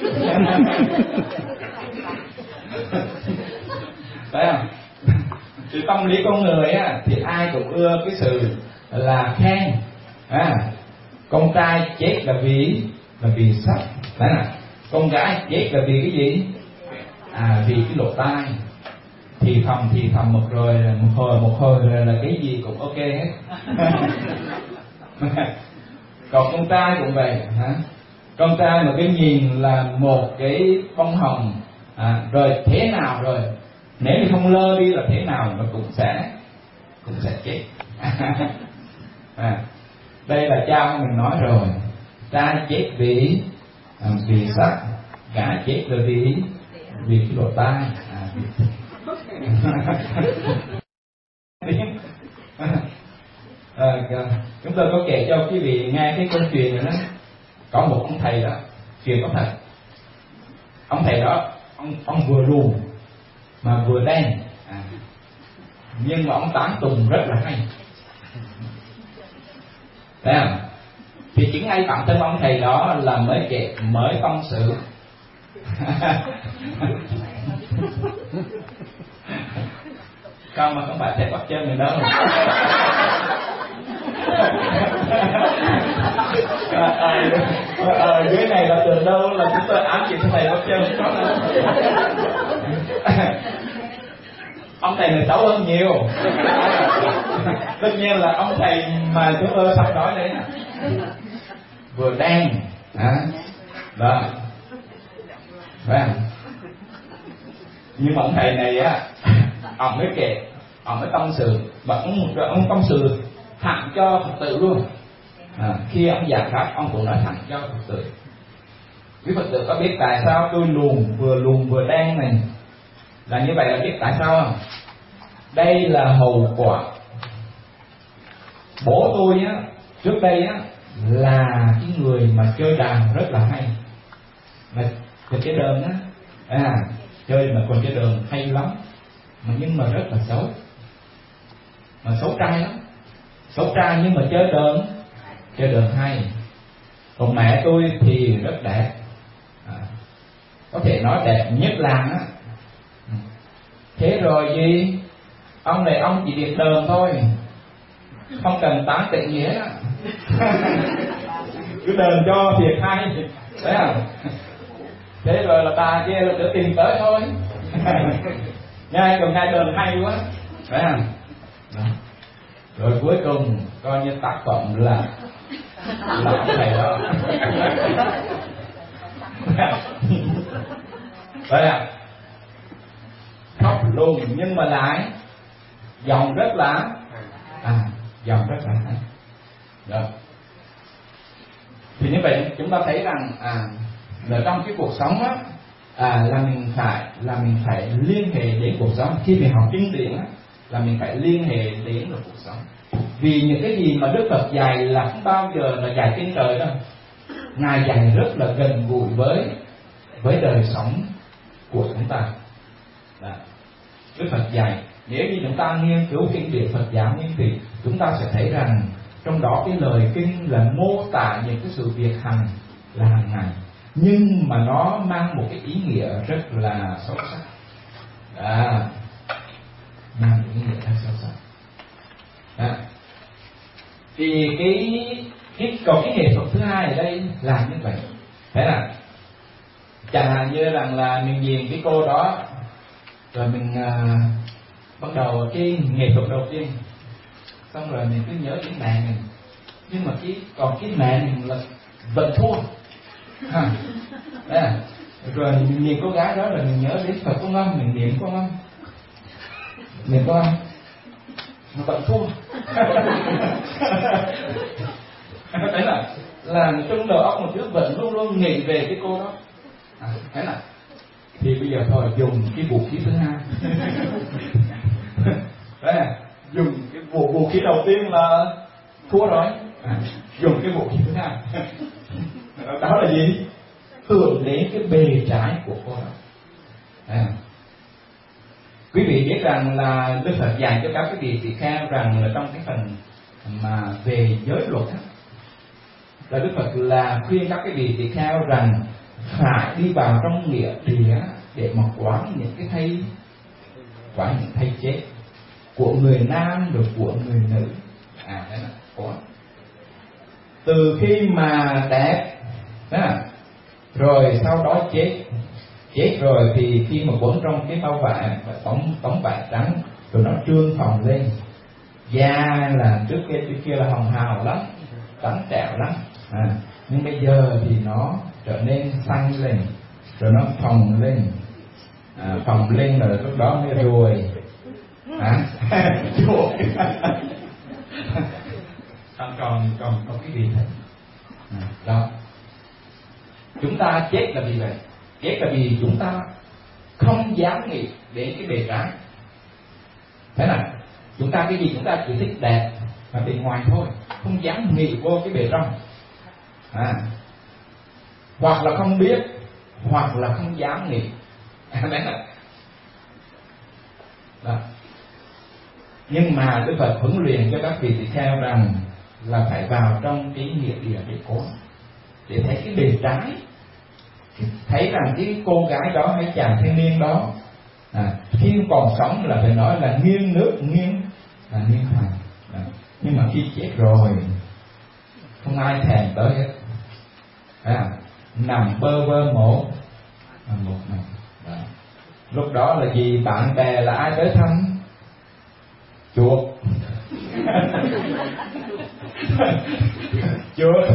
Thấy không? Thì tâm lý con người thì ai cũng ưa cái sự là khen. Con trai chết là vì sắc. Con gái chết là vì cái gì? Vì cái lỗ tai. Thì thầm một hồi là cái gì cũng ok hết. Còn con trai cũng vậy. Con trai mà cái nhìn là một cái bông hồng, rồi thế nào rồi, nếu như không lơ đi là thế nào nó cũng sẽ chết. Đây là cha mình nói rồi, trai chết vì sắc, gái chết là vì cái lỗ tai. Chúng tôi có kể cho quý vị nghe cái câu chuyện này đó. Có một ông thầy đó, chuyện có thật. Ông thầy đó, ông vừa lùn mà vừa đen, nhưng mà ông tán tùng rất là hay. Thấy không? Thì chính ngay bản thân ông thầy đó là mới tâm sự. Không mà không phải thầy bắt chân người đâu. Dưới này là từ đâu là chúng tôi ám chỉ thầy bắt chân. Ông thầy này xấu hơn nhiều. Tất nhiên là ông thầy mà chúng tôi sắp nói đấy, vừa đen đó, phải không? Nhưng mà ông thầy này á, ông mới kể, ông mới tâm sự, và ông tâm sự thẳng cho Phật tử luôn. Khi ông giảng pháp, ông cũng nói thẳng cho Phật tử. Quý Phật tử có biết tại sao tôi lùn vừa đen này là như vậy, là biết tại sao không? Đây là hậu quả. Bố tôi á, trước đây á, là cái người mà chơi đàn rất là hay, mà chơi đờn á, chơi mà còn chơi đờn hay lắm, mà nhưng mà rất là xấu, mà xấu trai lắm, xấu trai nhưng mà chơi đờn hay. Còn mẹ tôi thì rất đẹp, có thể nói đẹp nhất làng á. Thế rồi gì, ông này ông chỉ biết đờn thôi, không cần tán tỉnh gì hết á. Cứ đờn cho thiệt hay, thấy không? Thế rồi là bà kia là tự tìm tới thôi. Ngay còn ngay đờn hay quá, thấy không? Đó. Rồi cuối cùng coi như tác phẩm là cái này đó. Vậy à, khóc lùn nhưng mà lại giọng rất là giọng rất là hay. Đó. Thì như vậy chúng ta thấy rằng là trong cái cuộc sống á, là mình phải liên hệ đến cuộc sống. Khi mình học kinh điển á, là mình phải liên hệ đến được cuộc sống. Vì những cái gì mà Đức Phật dạy là không bao giờ là dạy trên trời đâu. Ngài dạy rất là gần gũi với đời sống của chúng ta. Đó. Đức Phật dạy, nếu như chúng ta nghiên cứu kinh điển Phật giáo thì chúng ta sẽ thấy rằng trong đó cái lời kinh là mô tả những cái sự việc hàng ngày, nhưng mà nó mang một cái ý nghĩa rất là sâu sắc. Mang ý nghĩa rất sâu sắc. Thì còn cái nghệ thuật thứ hai ở đây là như vậy. Thế là chẳng hạn như rằng là mình nhìn cái cô đó, rồi mình bắt đầu cái nghệ thuật đầu tiên, xong rồi mình cứ nhớ đến mẹ mình, nhưng mà còn cái mẹ mình là vẫn thua. Rồi mình nhìn cô gái đó là mình nhớ đến Phật Quan Âm, mình niệm Quan Âm, niệm Quan Âm, mà vẫn thua. Thế là trong đầu óc một đứa vẫn luôn luôn nghĩ về cái cô đó. Thế là thì bây giờ thôi dùng cái vũ khí thứ hai. Đấy, dùng cái vũ khí đầu tiên là thua rồi, dùng cái vũ khí thứ hai. Đó là gì? Hưởng đến cái bề trái của cô đó. Quý vị biết rằng là Đức Phật dạy cho các cái vị tỳ kheo rằng là trong cái phần mà về giới luật á, là Đức Phật là khuyên các cái vị tỳ kheo rằng phải đi vào trong nghĩa địa để mà quán những cái thây chết của người nam rồi của người nữ. Thế là quán từ khi mà đẹp rồi sau đó chết rồi thì khi mà quấn trong cái bao vải, tấm vải trắng, rồi nó trương phồng lên, da là trước kia là hồng hào lắm, trắng trẻo lắm, nhưng bây giờ thì nó trở nên xanh lên, rồi nó phồng lên rồi lúc đó mới ruồi. Còn cái gì thế? Đó. Chúng ta chết là vì vậy, chết là vì chúng ta không dám nghĩ đến cái bề trái. Thế nào? Chúng ta cái gì chúng ta chỉ thích đẹp và bề ngoài thôi, không dám nghĩ vô cái bề trong. Hoặc là không biết, hoặc là không dám nghĩ. Đó. Nhưng mà Đức Phật huấn luyện cho các vị tỳ kheo rằng là phải vào trong cái nghĩa địa để cố, để thấy cái bề trái, thấy rằng cái cô gái đó hay chàng thanh niên đó khi còn sống là phải nói là nghiêng nước nghiêng thành, nhưng mà khi chết rồi không ai thèm tới hết, nằm bơ vơ một mình. Lúc đó là gì? Bạn bè là ai tới thăm? Chuột. Chuột.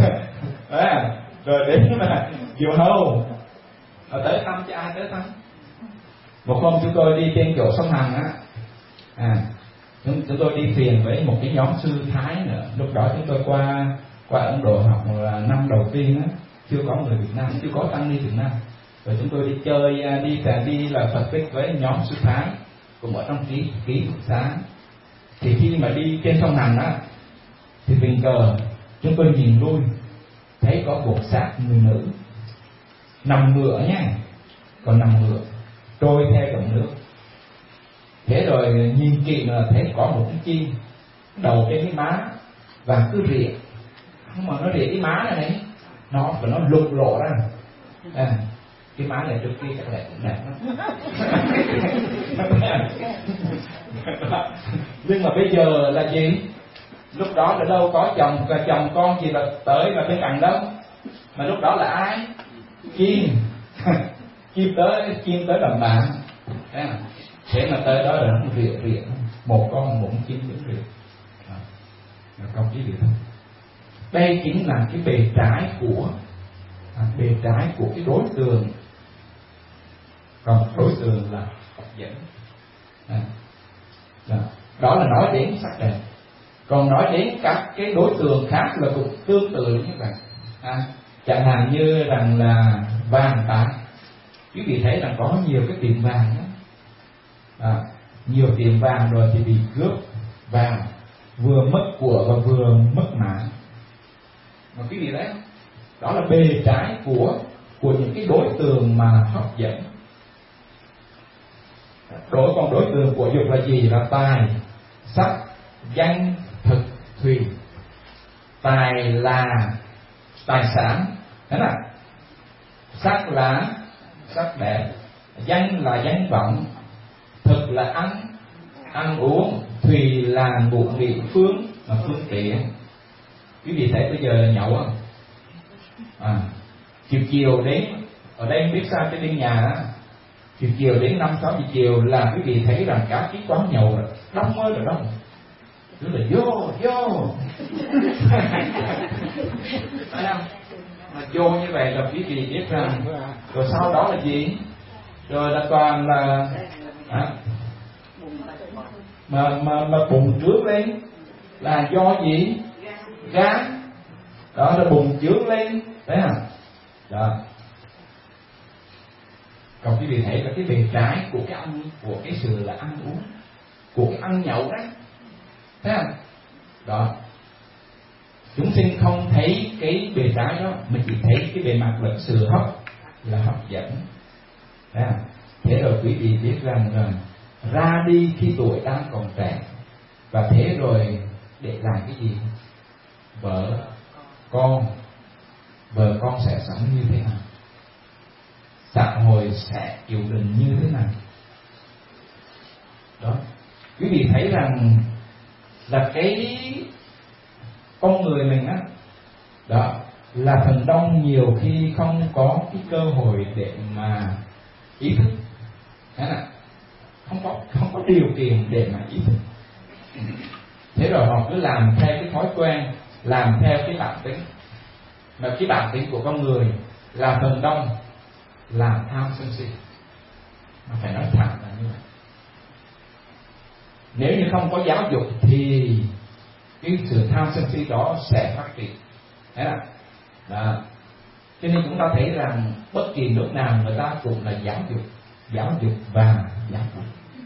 Rồi đến mà diều hâu tới thăm chứ ai tới thăm. Một hôm chúng tôi đi trên chỗ sông Hằng á, chúng tôi đi thuyền với một cái nhóm sư Thái nữa. Lúc đó chúng tôi qua Ấn Độ học là năm đầu tiên á, chưa có người Việt Nam, chưa có tăng ni Việt Nam. Rồi chúng tôi đi chơi, đi là Phật tích với nhóm sư Thái cùng ở trong ký túc xá. Thì khi mà đi trên sông Hằng á, thì tình cờ chúng tôi nhìn lui thấy có một xác người nữ nằm ngửa nha, còn nằm ngửa trôi theo dòng nước. Thế rồi nhìn kỹ là thấy có một cái chim đầu trên cái má và cứ rỉa, không mà nó rỉa cái má này nó lục lộ ra. Cái má này trước kia chắc là cũng đẹp lắm. Nhưng mà bây giờ là gì? Lúc đó là đâu có chồng con gì là tới là bên cạnh đâu, mà lúc đó là ai? Chim. chim tới làm bạn. Thế mà tới đó là nó rỉa một con chim đứng rỉa. Không chỉ việc thôi. Đây chính là cái bề trái của cái đối tượng. Còn đối tượng là hấp dẫn. Đó là nói đến sắc đẹp. Còn nói đến các cái đối tượng khác là cũng tương tự như vậy. Chẳng hạn như rằng là vàng bạc. Quý vị thấy rằng có nhiều cái tiệm vàng đó. Nhiều tiệm vàng rồi thì bị cướp vàng, vừa mất của và vừa mất mạng. Mà quý vị thấy đó là bề trái của những cái đối tượng mà hấp dẫn. Còn đối tượng của dục là gì? Là tài, sắc, danh, thực, thùy. Tài là tài sản, thế nào? Sắc là sắc đẹp, danh là danh vọng, thực là ăn uống, thùy là ngụ nghị phương tiện. Quý vị thấy bây giờ là nhậu không? Chiều đến ở đây biết sao cho đến nhà đó, chiều đến 5-6 giờ chiều là quý vị thấy rằng cả cái quán nhậu đông ơi là đông. Tức là vô phải không? Mà vô như vậy là quý vị biết rằng rồi sau đó là gì? Rồi là toàn là mà bùng trướng lên là do gì? Gan. Đó là bùng trướng lên, thấy không? Đó. Còn quý vị thấy là cái bề trái của cái sự là ăn uống, của cái ăn nhậu đó, thấy không? Đó. Chúng sinh không thấy cái bề trái đó, mình chỉ thấy cái bề mặt là sự hấp dẫn. Thấy không? Thế rồi quý vị biết rằng ra đi khi tuổi đang còn trẻ, và thế rồi để làm cái gì? Vợ con sẽ sống như thế nào? Xã hội sẽ chịu đựng như thế nào? Đó. Quý vị thấy rằng là cái con người mình á, đó là phần đông nhiều khi không có cái cơ hội để mà ý thức, thế nào? Không có điều kiện để mà ý thức. Thế rồi họ cứ làm theo cái thói quen, làm theo cái bản tính. Mà cái bản tính của con người là phần đông là tham sân si. Mà phải nói thẳng là như vậy. Nếu như không có giáo dục thì cái sự tham sân si đó sẽ phát triển. Thế nào? Đó. Cho nên chúng ta thấy rằng bất kỳ nước nào người ta cũng là giáo dục và giáo dục.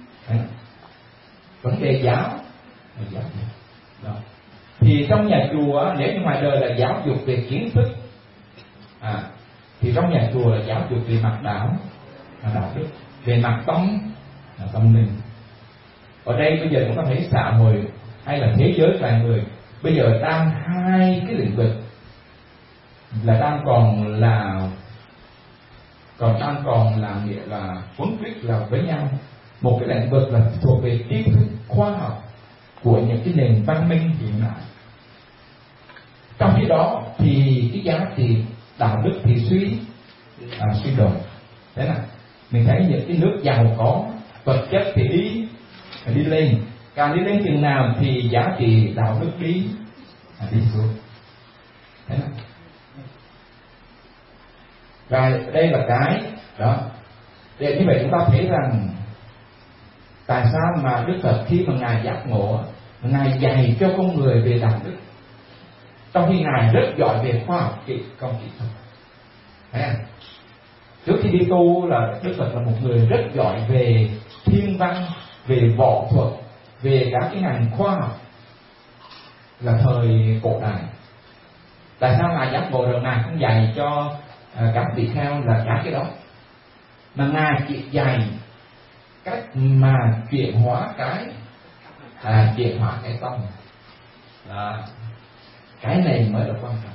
Vấn đề giáo là giáo dục. Đó. Thì trong nhà chùa, nếu như ngoài đời là giáo dục về kiến thức, thì trong nhà chùa là giáo dục về mặt đạo đức, về mặt tâm linh. Ở đây bây giờ chúng ta thấy xã hội hay là thế giới loài người bây giờ đang hai cái lĩnh vực là đang còn là nghĩa là quấn quýt là với nhau. Một cái lĩnh vực là thuộc về tri thức khoa học của những cái nền văn minh hiện đại. Trong khi đó thì cái giá trị đạo đức thì suy đồi. Thế nào? Mình thấy những cái nước giàu có vật chất thì đi lên, càng đi lên chừng nào thì giá trị đạo đức đi xuống. Thế nào? Và đây là cái đó. Để như vậy chúng ta thấy rằng tại sao mà Đức Phật khi mà Ngài giác ngộ, Ngài dạy cho con người về đạo đức, trong khi Ngài rất giỏi về khoa học kỹ thuật. Thấy không? Trước khi đi tu là Đức Phật là một người rất giỏi về thiên văn, về võ thuật, về các cái ngành khoa học là thời cổ đại. Tại sao Ngài giác ngộ rồi Ngài không dạy cho các vị kheo là các cái đó, mà Ngài chỉ dạy cách mà chuyển hóa cái tâm. Cái này mới là quan trọng.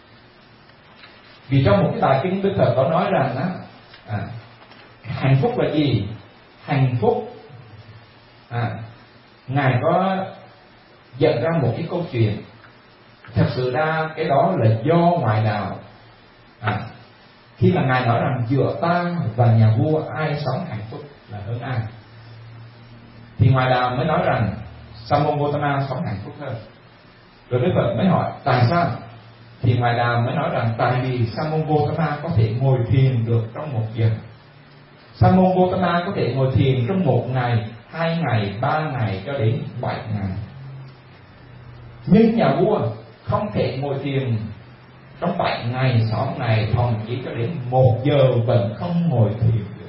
Vì trong một cái bài kinh Đức Phật có nói rằng hạnh phúc là gì? Hạnh phúc Ngài có dẫn ra một cái câu chuyện. Thật sự ra cái đó là do ngoại đạo. Khi mà Ngài nói rằng giữa ta và nhà vua ai sống hạnh phúc là hơn ai, thì ngoại đạo mới nói rằng Sa môn Gotama sống hạnh phúc hơn. Rồi Đức Phật mới hỏi tại sao, thì ngoại đạo mới nói rằng tại vì Sa môn Gotama có thể ngồi thiền được trong 1 giờ. Sa môn Gotama có thể ngồi thiền trong 1 ngày, 2 ngày, 3 ngày cho đến 7 ngày. Nhưng nhà vua không thể ngồi thiền trong 7 ngày, 6 ngày, thậm chí cho đến 1 giờ vẫn không ngồi thiền được.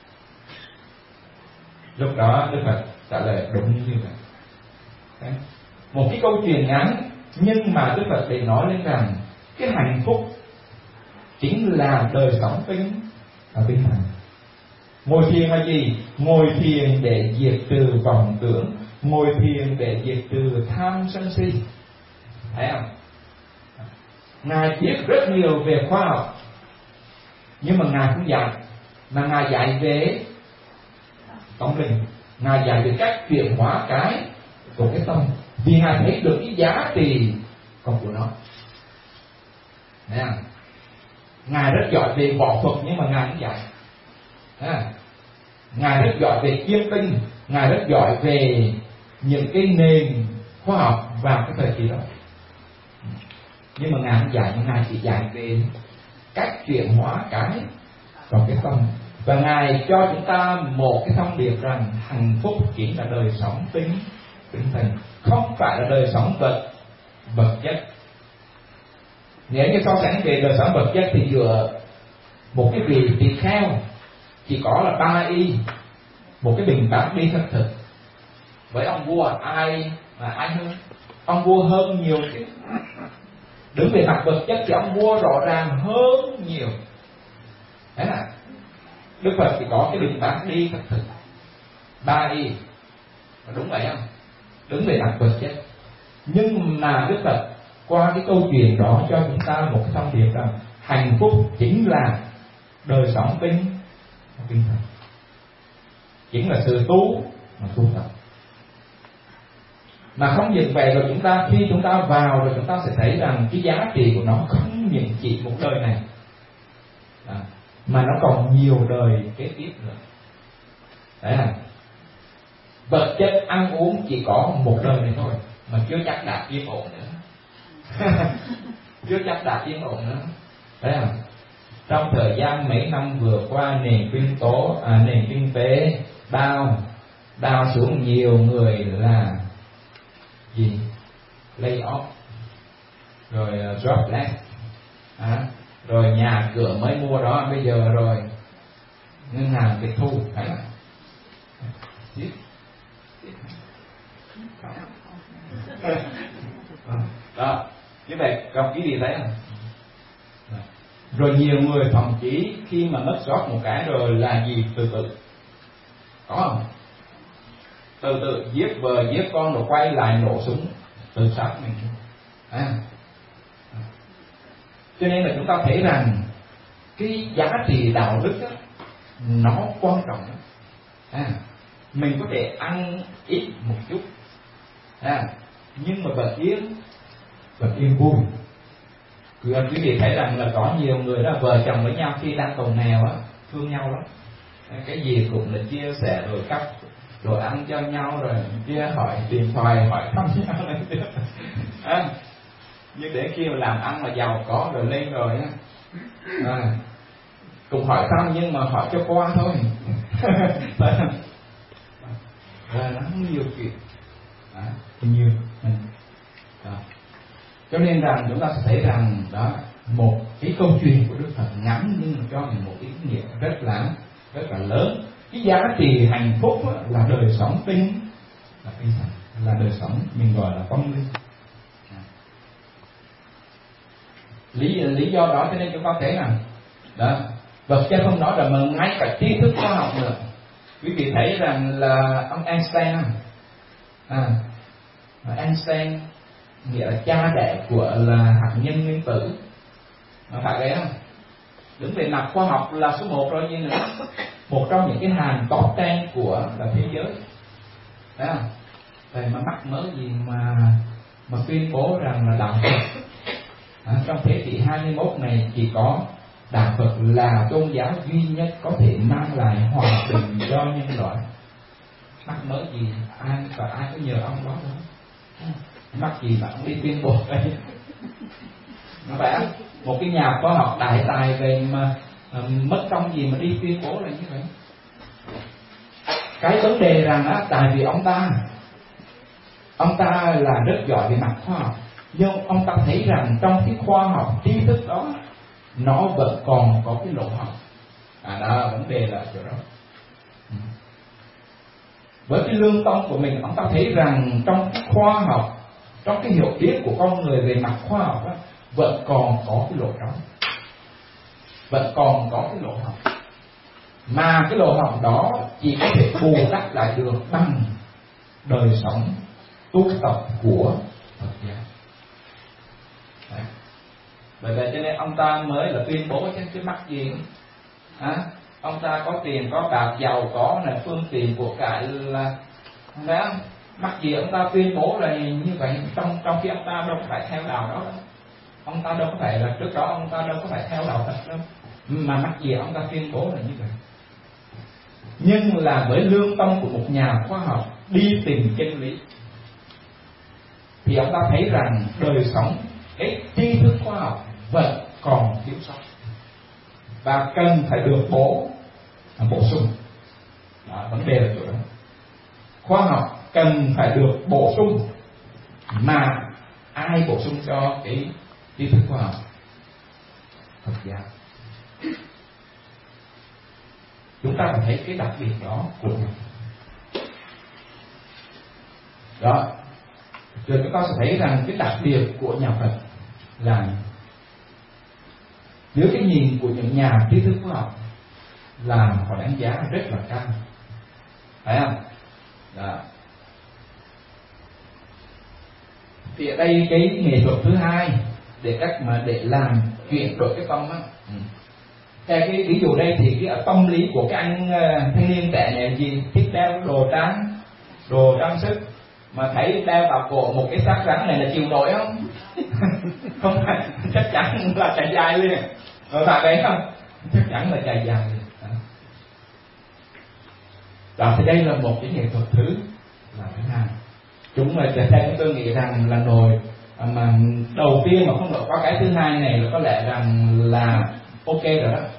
Lúc đó Đức Phật trả lời đúng như vậy. Đấy. Một cái câu chuyện ngắn, nhưng mà Đức Phật để nói lên rằng cái hạnh phúc chính là đời sống tinh thần. Ngồi thiền là gì? Ngồi thiền để diệt trừ vọng tưởng, ngồi thiền để diệt trừ tham sân si. Thấy không? Ngài biết rất nhiều về khoa học, nhưng mà Ngài không dạy, mà Ngài dạy về tâm linh. Ngài dạy về cách chuyển hóa cái của cái tâm, vì Ngài thấy được cái giá trị của nó. Thấy không? Ngài rất giỏi về võ thuật, nhưng mà Ngài không dạy. Ngài rất giỏi về chiêm tinh, Ngài rất giỏi về những cái nền khoa học vào cái thời kỳ đó, nhưng mà Ngài không dạy. Ngài chỉ dạy về cách chuyển hóa cái vào cái tâm. Và Ngài cho chúng ta một cái thông điệp rằng hạnh phúc chỉ là đời sống tinh thần, không phải là đời sống vật chất. Nếu như so sánh về đời sống vật chất thì giữa một cái vị tỳ kheo chỉ có là 3 y, một cái bình bát đi khất thực, với ông vua ai hơn? Ông vua hơn nhiều chứ. Đứng về mặt vật chất thì ông vua rõ ràng hơn nhiều. Thế là Đức Phật thì có cái bình bát đi khất thực, 3 y, đúng vậy không? Đứng về mặt vật chất. Nhưng mà Đức Phật qua cái câu chuyện đó cho chúng ta một cái thông điệp rằng hạnh phúc chính là đời sống tinh thần, chính là sự tu tập. Mà không dừng vậy, rồi khi chúng ta vào rồi chúng ta sẽ thấy rằng cái giá trị của nó không những chỉ một đời này, mà nó còn nhiều đời kế tiếp nữa. Đấy à, vật chất ăn uống chỉ có một đời này thôi, mà chưa chắc đạt yên ổn nữa. Chưa chắc đạt yên ổn nữa. Đấy à, trong thời gian mấy năm vừa qua nền kinh tế đao xuống, nhiều người là gì lay off, rồi jobless, rồi nhà cửa mới mua đó bây giờ rồi ngân hàng tịch thu. Phải không? Đó, như vậy gặp cái gì thấy không? Rồi nhiều người thậm chí khi mà mất sót một cái rồi là gì tự tử, có không? Tự giết vợ giết con rồi quay lại nổ súng tự sát mình. Cho nên là chúng ta thấy rằng cái giá trị đạo đức đó, nó quan trọng. Mình có thể ăn ít một chút, nhưng mà vật yên vui. Quý vị thấy rằng là có nhiều người đó vợ chồng với nhau khi đang còn nghèo á, thương nhau lắm, cái gì cũng là chia sẻ rồi cắt rồi ăn cho nhau, rồi kia hỏi điện thoại hỏi thăm nhau này kia. Nhưng đến khi mà làm ăn mà giàu có rồi lên rồi á, cũng hỏi thăm nhưng mà hỏi cho qua thôi. Là nó nhiều chuyện nhiều đó. Cho nên rằng chúng ta sẽ thấy rằng đó, một cái câu chuyện của Đức Phật ngắn nhưng mà cho mình một ý nghĩa rất là lớn. Cái giá trị hạnh phúc là đời sống tinh là đời sống mình gọi là tâm linh. Lý do đó cho nên chúng ta thấy rằng đó, vật chất không nói là mà ngay cả tri thức khoa học nữa. Quý vị thấy rằng là ông Einstein Einstein nghĩa là cha đẻ của là hạt nhân nguyên tử, mà phải vậy không? Đứng về mặt khoa học là số 1 rồi, như nữa một trong những cái hàng top 10 của là thế giới, thấy không? Vậy mà mắc mớ gì mà tuyên bố rằng là đạo Phật trong thế kỷ 21 này chỉ có đạo Phật là tôn giáo duy nhất có thể mang lại hòa bình cho nhân loại. Mắc mớ gì ai có nhờ ông đó đâu, mắc gì mà ông đi tuyên bố đây. Nó phải một cái nhà khoa học đại tài về mà mất công gì mà đi tuyên bố là như vậy. Cái vấn đề rằng tại vì ông ta là rất giỏi về mặt khoa học, nhưng ông ta thấy rằng trong cái khoa học tri thức đó nó vẫn còn có cái lỗ hổng. Đó, vấn đề là chỗ đó. Với cái lương tâm của mình, ông ta thấy rằng trong cái khoa học, trong cái hiểu biết của con người về mặt khoa học đó, vẫn còn có cái lỗ trống, vẫn còn có cái lỗ hổng, mà cái lỗ hổng đó chỉ có thể bù đắp lại được bằng đời sống tu tập của Phật giáo. Đấy. Bởi vậy cho nên ông ta mới là tuyên bố chứ mắc gì. Ông ta có tiền có bạc, giàu có là phương tiện của cải là đấy không? Mắc gì ông ta tuyên bố là như vậy, trong khi ông ta đâu có phải theo đạo đó đâu. Ông ta đâu có phải là trước đó ông ta đâu có phải theo đạo Phật đâu, mà mắc gì ông ta tuyên bố là như vậy. Nhưng là với lương tâm của một nhà khoa học đi tìm chân lý, thì ông ta thấy rằng đời sống, cái tri thức khoa học vẫn còn thiếu sót và cần phải được bổ sung. Đó, vấn đề là chỗ đó. Khoa học cần phải được bổ sung, mà ai bổ sung cho cái tri thức khoa học? Phật giáo. Chúng ta phải thấy cái đặc biệt đó của nó. Đó, rồi chúng ta sẽ thấy rằng cái đặc biệt của nhà Phật là dưới cái nhìn của những nhà tri thức khoa học là họ đánh giá rất là cao, phải không? Đó. Thì ở đây cái nghệ thuật thứ hai để làm chuyển đổi cái tâm á. Theo cái ví dụ đây thì cái tâm lý của cái anh thanh niên trẻ này gì thích đeo đồ trang sức, mà thấy đeo vào cổ một cái xác rắn này là chịu nổi không? Không phải, chắc chắn là chạy dài liền. Phải vậy không? Chắc chắn là chạy dài liền. Đó, thì đây là một cái nghệ thuật thứ hai. Theo tôi nghĩ rằng là nồi mà đầu tiên mà không nổi qua cái thứ hai này là có lẽ rằng là ok rồi đó.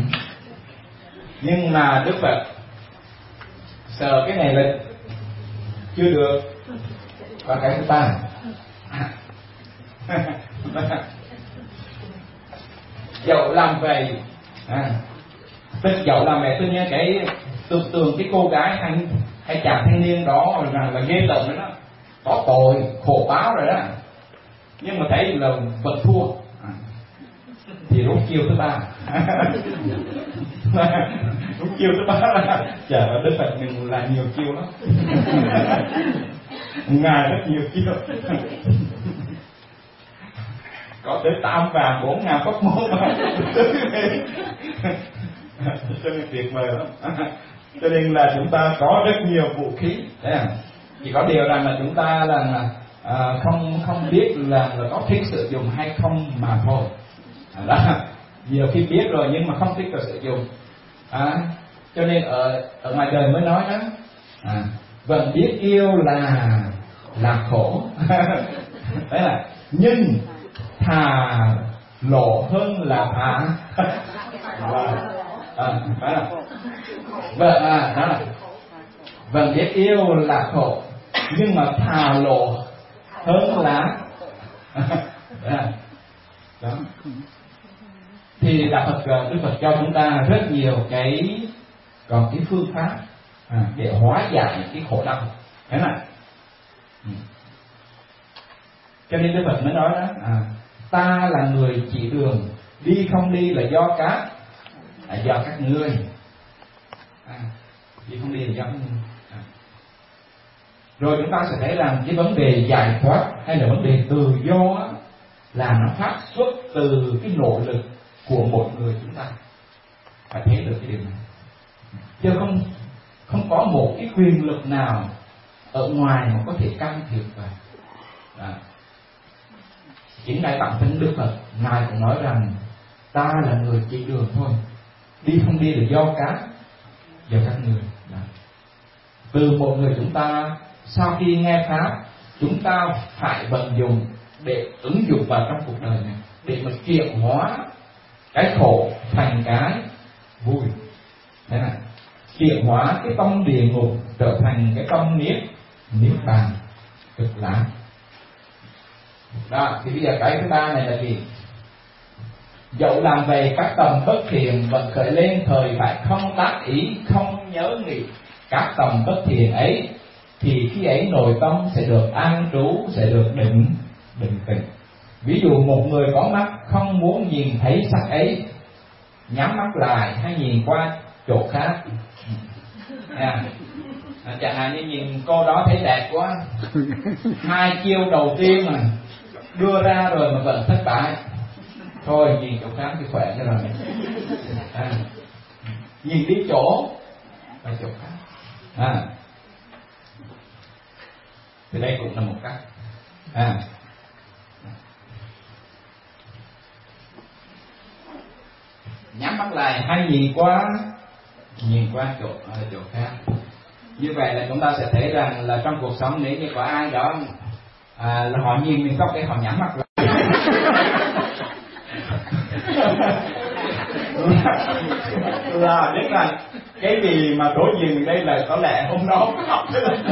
Nhưng mà Đức Phật sợ cái này là chưa được, và cái thứ ba dẫu làm vậy dẫu làm vậy tôi nghe cái tưởng tượng cái cô gái hay chàng thanh niên đó là ghê tởm đó, có tội khổ báo rồi đó, nhưng mà thấy là vẫn thua thì lúc chiều thứ ba lúc chiều thứ ba là chả là Đức Phật mình là nhiều chiều lắm. Ngài rất nhiều chiều, có tới 8 vàng 4 ngàn pháp môn mà. Cho nên tuyệt vời lắm. Cho nên là chúng ta có rất nhiều vũ khí, chỉ có điều rằng là chúng ta là không biết là có thích sử dụng hay không mà thôi. Đó. Nhiều khi biết rồi nhưng mà không thích là sử dụng. Cho nên ở ngoài đời mới nói đó, vẫn biết yêu là khổ. Đấy là nhưng thà lỗ hơn là thà Phải không? Vâng, biết yêu là khổ, nhưng mà thà lộ hơn là đó. Thì Đức Phật cho chúng ta rất nhiều cái phương pháp để hóa giải cái khổ đau, thế này. Cho nên Đức Phật mới nói đó, ta là người chỉ đường, đi không đi là do các ngươi. Đi không đi là do các ngươi. Rồi chúng ta sẽ thấy rằng cái vấn đề giải thoát hay là vấn đề tự do là nó phát xuất từ cái nỗ lực của một người chúng ta. Phải thấy được cái điều này, chứ không có một cái quyền lực nào ở ngoài mà có thể can thiệp vào. Chính Đại Bản Thân Đức Phật ngài cũng nói rằng ta là người chỉ đường thôi, đi không đi là do các người. Từ một người chúng ta sau khi nghe pháp, chúng ta phải vận dụng để ứng dụng vào trong cuộc đời này, để mà chuyển hóa cái khổ thành cái vui. Thế này, chuyển hóa cái tâm địa ngục trở thành cái tâm niết bàn cực lạc. Đó, thì bây giờ cái thứ ba này là gì? Dẫu làm về các tầm bất thiện vẫn khởi lên thời phải không tác ý, không nhớ nghĩ các tầm bất thiện ấy, thì khi ấy nội tâm sẽ được an trú, sẽ được định tĩnh. Ví dụ một người có mắt không muốn nhìn thấy sắc ấy, nhắm mắt lại hay nhìn qua chỗ khác. Chẳng hạn như nhìn cô đó thấy đẹp quá, 2 chiêu đầu tiên mà đưa ra rồi mà vẫn thất bại, thôi nhìn chỗ khác thì khỏe cho rồi. Nhìn đi chỗ là chỗ khác. Thì đây cũng là một cách. Nhắm mắt lại hay nhìn qua chỗ khác. Như vậy là chúng ta sẽ thấy rằng là trong cuộc sống nếu như có ai đó là họ nhìn mình khóc để họ nhắm mắt lại là biết là cái gì mà đối diện mình đây là có lẽ hôm đó có học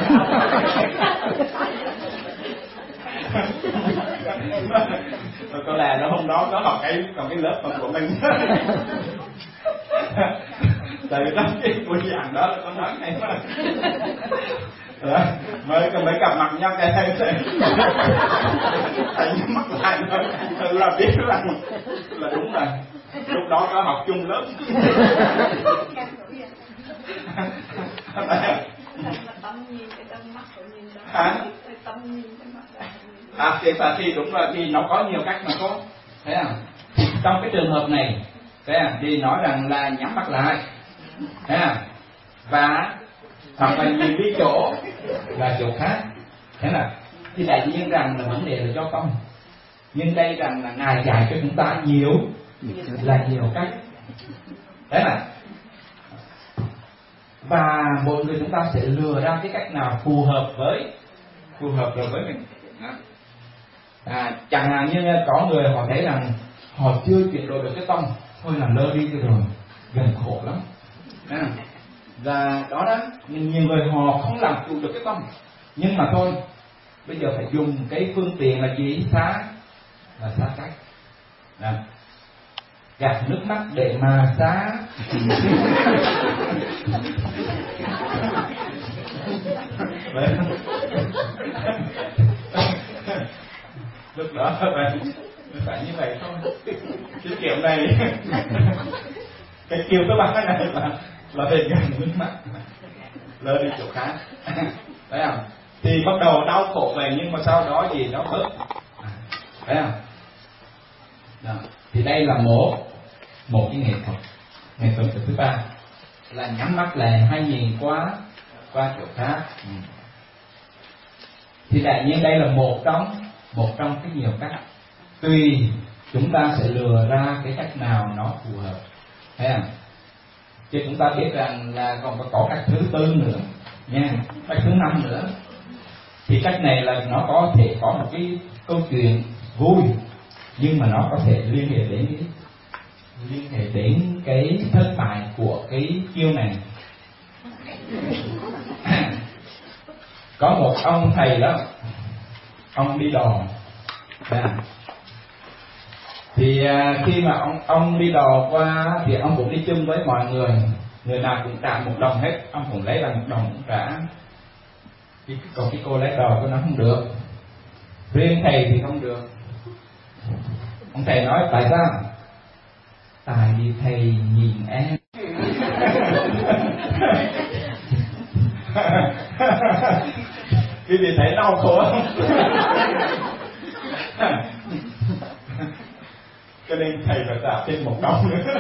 có lẽ nó hôm đó có học còn cái lớp của mình. Tại vì trong cái buổi giảng đó là con nói này mà mới gặp mặt nhau cái thầy nhắm mắt lại là biết rằng là đúng rồi, lúc đó có học chung lớp. Thì đúng rồi, thì nó có nhiều cách mà có, thấy không? Trong cái trường hợp này thì nói rằng là nhắm mắt lại, và hoặc là nhìn đi chỗ là chỗ khác, thế nào? Thì đại nhiên rằng là vấn đề là do tâm, nhưng đây rằng là ngài dạy cho chúng ta nhiều cách, thế nào? Và mọi người chúng ta sẽ lựa ra cái cách nào phù hợp rồi với mình. Chẳng hạn như có người họ thấy rằng họ chưa chuyển đổi được cái tâm, thôi làm lơ đi rồi, gần khổ lắm. Và đó nhiều người họ không làm chủ được cái tâm, nhưng mà thôi bây giờ phải dùng cái phương tiện là gì? Xa cách, gạt nước mắt để mà xa. Lúc đó phải như vậy thôi. Cái kiểu này cái kiểu các bạn này là về gạt nước mắt lơ đi chỗ khác. Thấy không? Thì bắt đầu đau khổ về, nhưng mà sau đó gì nó bớt. Thấy không? Đó. Thì đây là một cái nghệ thuật thứ ba là nhắm mắt lại hay nhìn qua chỗ khác. Thì đại nhiên đây là một trong cái nhiều cách, tùy chúng ta sẽ lựa ra cái cách nào nó phù hợp, thấy không? Chứ chúng ta biết rằng là còn có cách thứ tư nữa nha, cách thứ 5 nữa. Thì cách này là nó có thể có một cái câu chuyện vui, nhưng mà nó có thể liên hệ đến liên hệ đến cái thất bại của cái chiêu này. Có một ông thầy đó, ông đi đò. Thì khi mà ông đi đò qua thì ông cũng đi chung với mọi người nào cũng trả 1 đồng hết, ông cũng lấy bằng 1 đồng cũng trả. Còn cái cô lái đò của nó không được, riêng thầy thì không được. Ông thầy nói tại sao? Tại vì thầy nhìn em. Quý vị thấy đau khổ không? Cho nên thầy phải trả thêm 1 đồng nữa.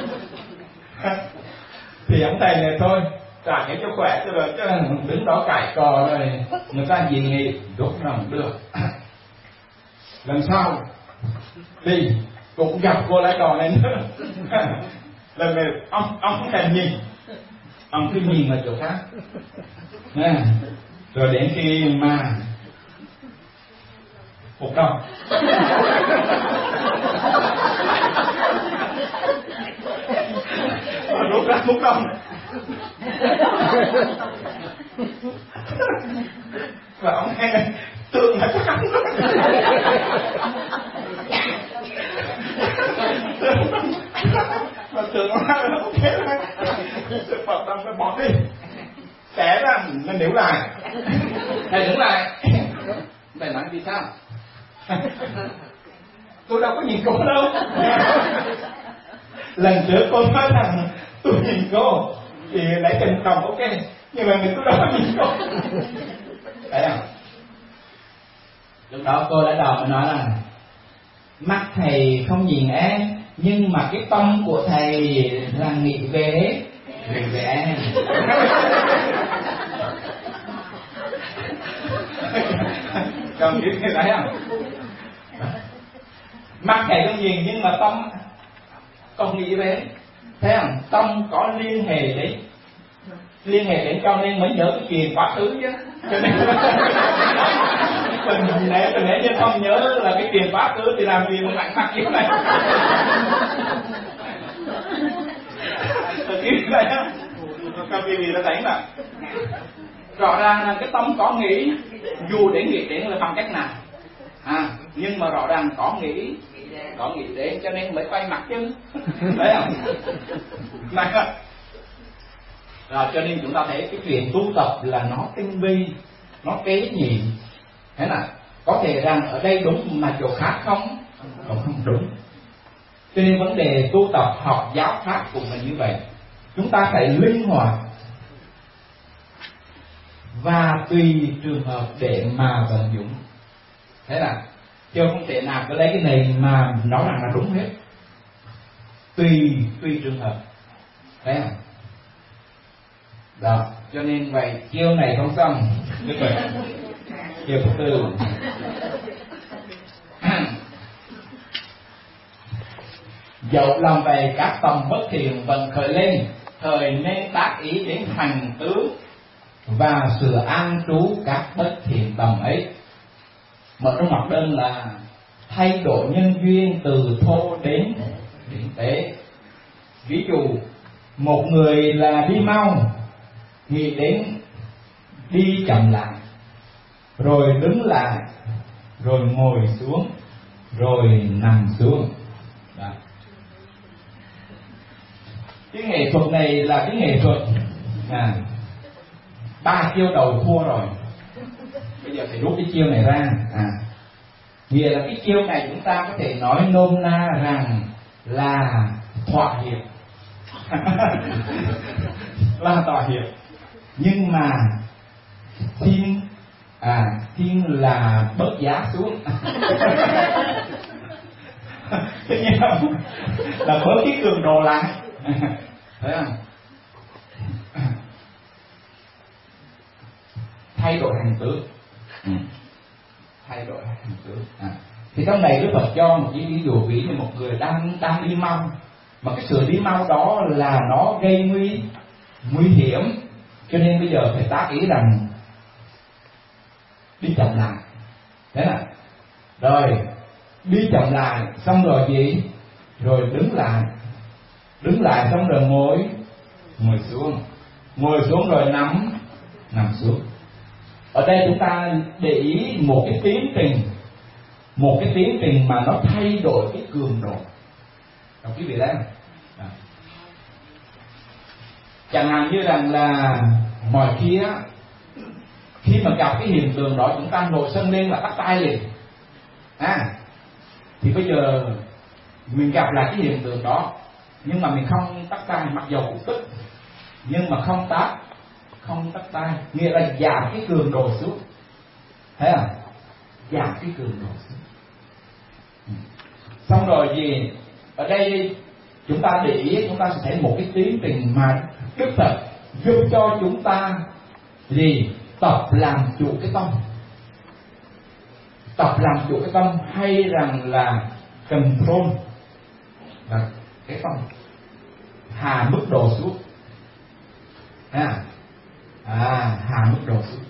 Thì ông thầy này thôi, trả cái cho khỏe cho rồi, chứ đứng đó cãi cò rồi người ta dị nghị rút lòng được. Lần sau đi cũng gặp cô lái đò này nữa. Lần này ông không thèm nhìn, ông cứ nhìn vào chỗ khác. Rồi đến khi mà 1 đồng rút ra 1 đồng. Và ông nghe tưởng là chắc chắn rồi. Mà tưởng là nó không thế này. Sự Phật tâm phải bỏ đi, té ra nó níu lại. Thầy đứng lại. Thầy nói vì sao? Tôi đâu có nhìn cô đâu. Lần trước cô nói rằng tôi nhìn cô thì lấy tiền đồng ok, nhưng mà mình cũng đâu có nhìn cô. Thấy không? Lúc đó cô đã đòi nói là mắt thầy không nhìn em, nhưng mà cái tâm của thầy là nghĩ về em. Còn biết cái đấy không? Mắt thầy không nhìn nhưng mà tâm không nghĩ về. Thấy không? Tâm có liên hệ đến cho nên mới nhớ cái chuyện quá khứ chứ. Cho nên nếu như không nhớ là cái chuyện quá khứ thì làm gì mà lạnh mặt như thế này. Cái này á, các quý vị đã thấy mà rõ ràng là cái tâm có nghĩ, dù đến nghĩ đến là bằng cách nào, nhưng mà rõ ràng có nghĩ đến cho nên mới quay mặt chứ. Thấy không? Rồi cho nên chúng ta thấy cái chuyện tu tập là nó tinh vi, nó tế nhị. Thế là có thể rằng ở đây đúng mà chỗ khác không đúng. Cho nên vấn đề tu tập học giáo pháp của mình như vậy, chúng ta phải linh hoạt và tùy trường hợp để mà vận dụng. Thế là chứ không thể nào cứ lấy cái này mà nói rằng là đúng hết. Tùy trường hợp. Thấy không? Đó, cho nên vậy chiêu này không xong. Như vậy chiêu thứ tư. Dẫu làm về các tâm bất thiện vẫn khởi lên, thời nên tác ý đến hành tướng và sửa an trú các bất thiện tâm ấy. Mà trong mặt đơn là thay đổi nhân duyên từ thô đến tế. Ví dụ một người là đi mau, nghĩ đến đi chậm lại, rồi đứng lại, rồi ngồi xuống, rồi nằm xuống. Đó. Cái nghệ thuật này là cái nghệ thuật 3 chiêu đầu thua rồi. Bây giờ phải rút cái chiêu này ra. Nghĩa là cái chiêu này chúng ta có thể nói nôm na rằng là thỏa hiệp. Là thỏa hiệp. Nhưng mà thiên là bớt giá xuống. Thế nhớ không? Là bớt cái cường độ lại. Thấy không? Thay đổi hành tướng. Thay đổi hành tướng. Thì trong này Đức Phật cho một cái ví dụ, ví như một người đang đi mau, mà cái sự đi mau đó là nó gây nguy hiểm, cho nên bây giờ phải tác ý rằng đi chậm lại. Thế nào? Rồi đi chậm lại xong rồi gì? Rồi đứng lại, đứng lại xong rồi ngồi xuống rồi nằm xuống. Ở đây chúng ta để ý một cái tiến trình mà nó thay đổi cái cường độ. Đọc quý vị thấy không? Chẳng hạn như rằng là mọi khi mà gặp cái hiện tượng đó chúng ta nổi sân lên là tắt tay liền. Thì bây giờ mình gặp lại cái hiện tượng đó nhưng mà mình không tắt tay, mặc dù cũng tức nhưng mà không tắt tay, nghĩa là giảm cái cường độ xuống. Thấy không? Giảm cái cường độ xuống. Xong rồi gì? Ở đây chúng ta để ý, chúng ta sẽ thấy một cái tiến trình mà Đức Phật giúp cho chúng ta tập làm chủ cái tâm. Tập làm chủ cái tâm hay rằng là control là cái tâm, hạ mức độ xuống. Hạ mức độ xuống,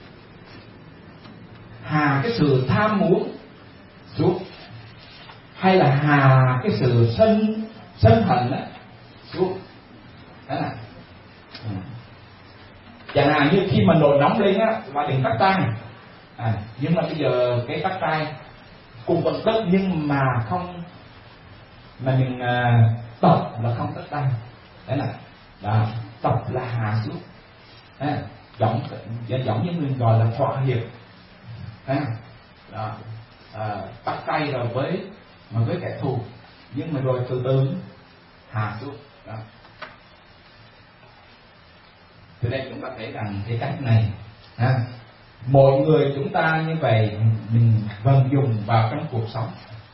hạ cái sự tham muốn xuống, hay là hạ cái sự sân hận xuống. Chẳng hạn như khi mà nổi nóng lên và đừng tắt tay, nhưng mà bây giờ cái tắt tay cũng vẫn tức, nhưng mà không, mà mình tập là không tắt tay. Đấy là tập là hạ xuống. Giống như mình gọi là thỏa hiệp. Tắt tay rồi với kẻ thù, nhưng mà rồi từ từ hạ xuống. Từ đây chúng ta thấy rằng cái cách này mỗi người chúng ta như vậy mình vận dụng vào trong cuộc sống.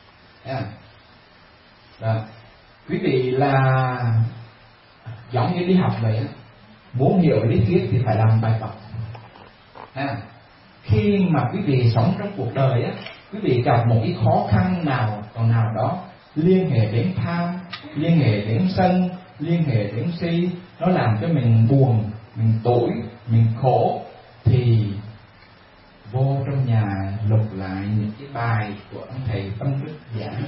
Quý vị là giống như đi học vậy, muốn hiểu lý thuyết thì phải làm bài tập. Khi mà quý vị sống trong cuộc đời quý vị gặp một cái khó khăn nào đó liên hệ đến tham, liên hệ đến sân, liên hệ đến si, nó làm cho mình buồn, mình tủi, mình khổ, thì vô trong nhà lục lại những cái bài của ông thầy Tâm Đức giảng,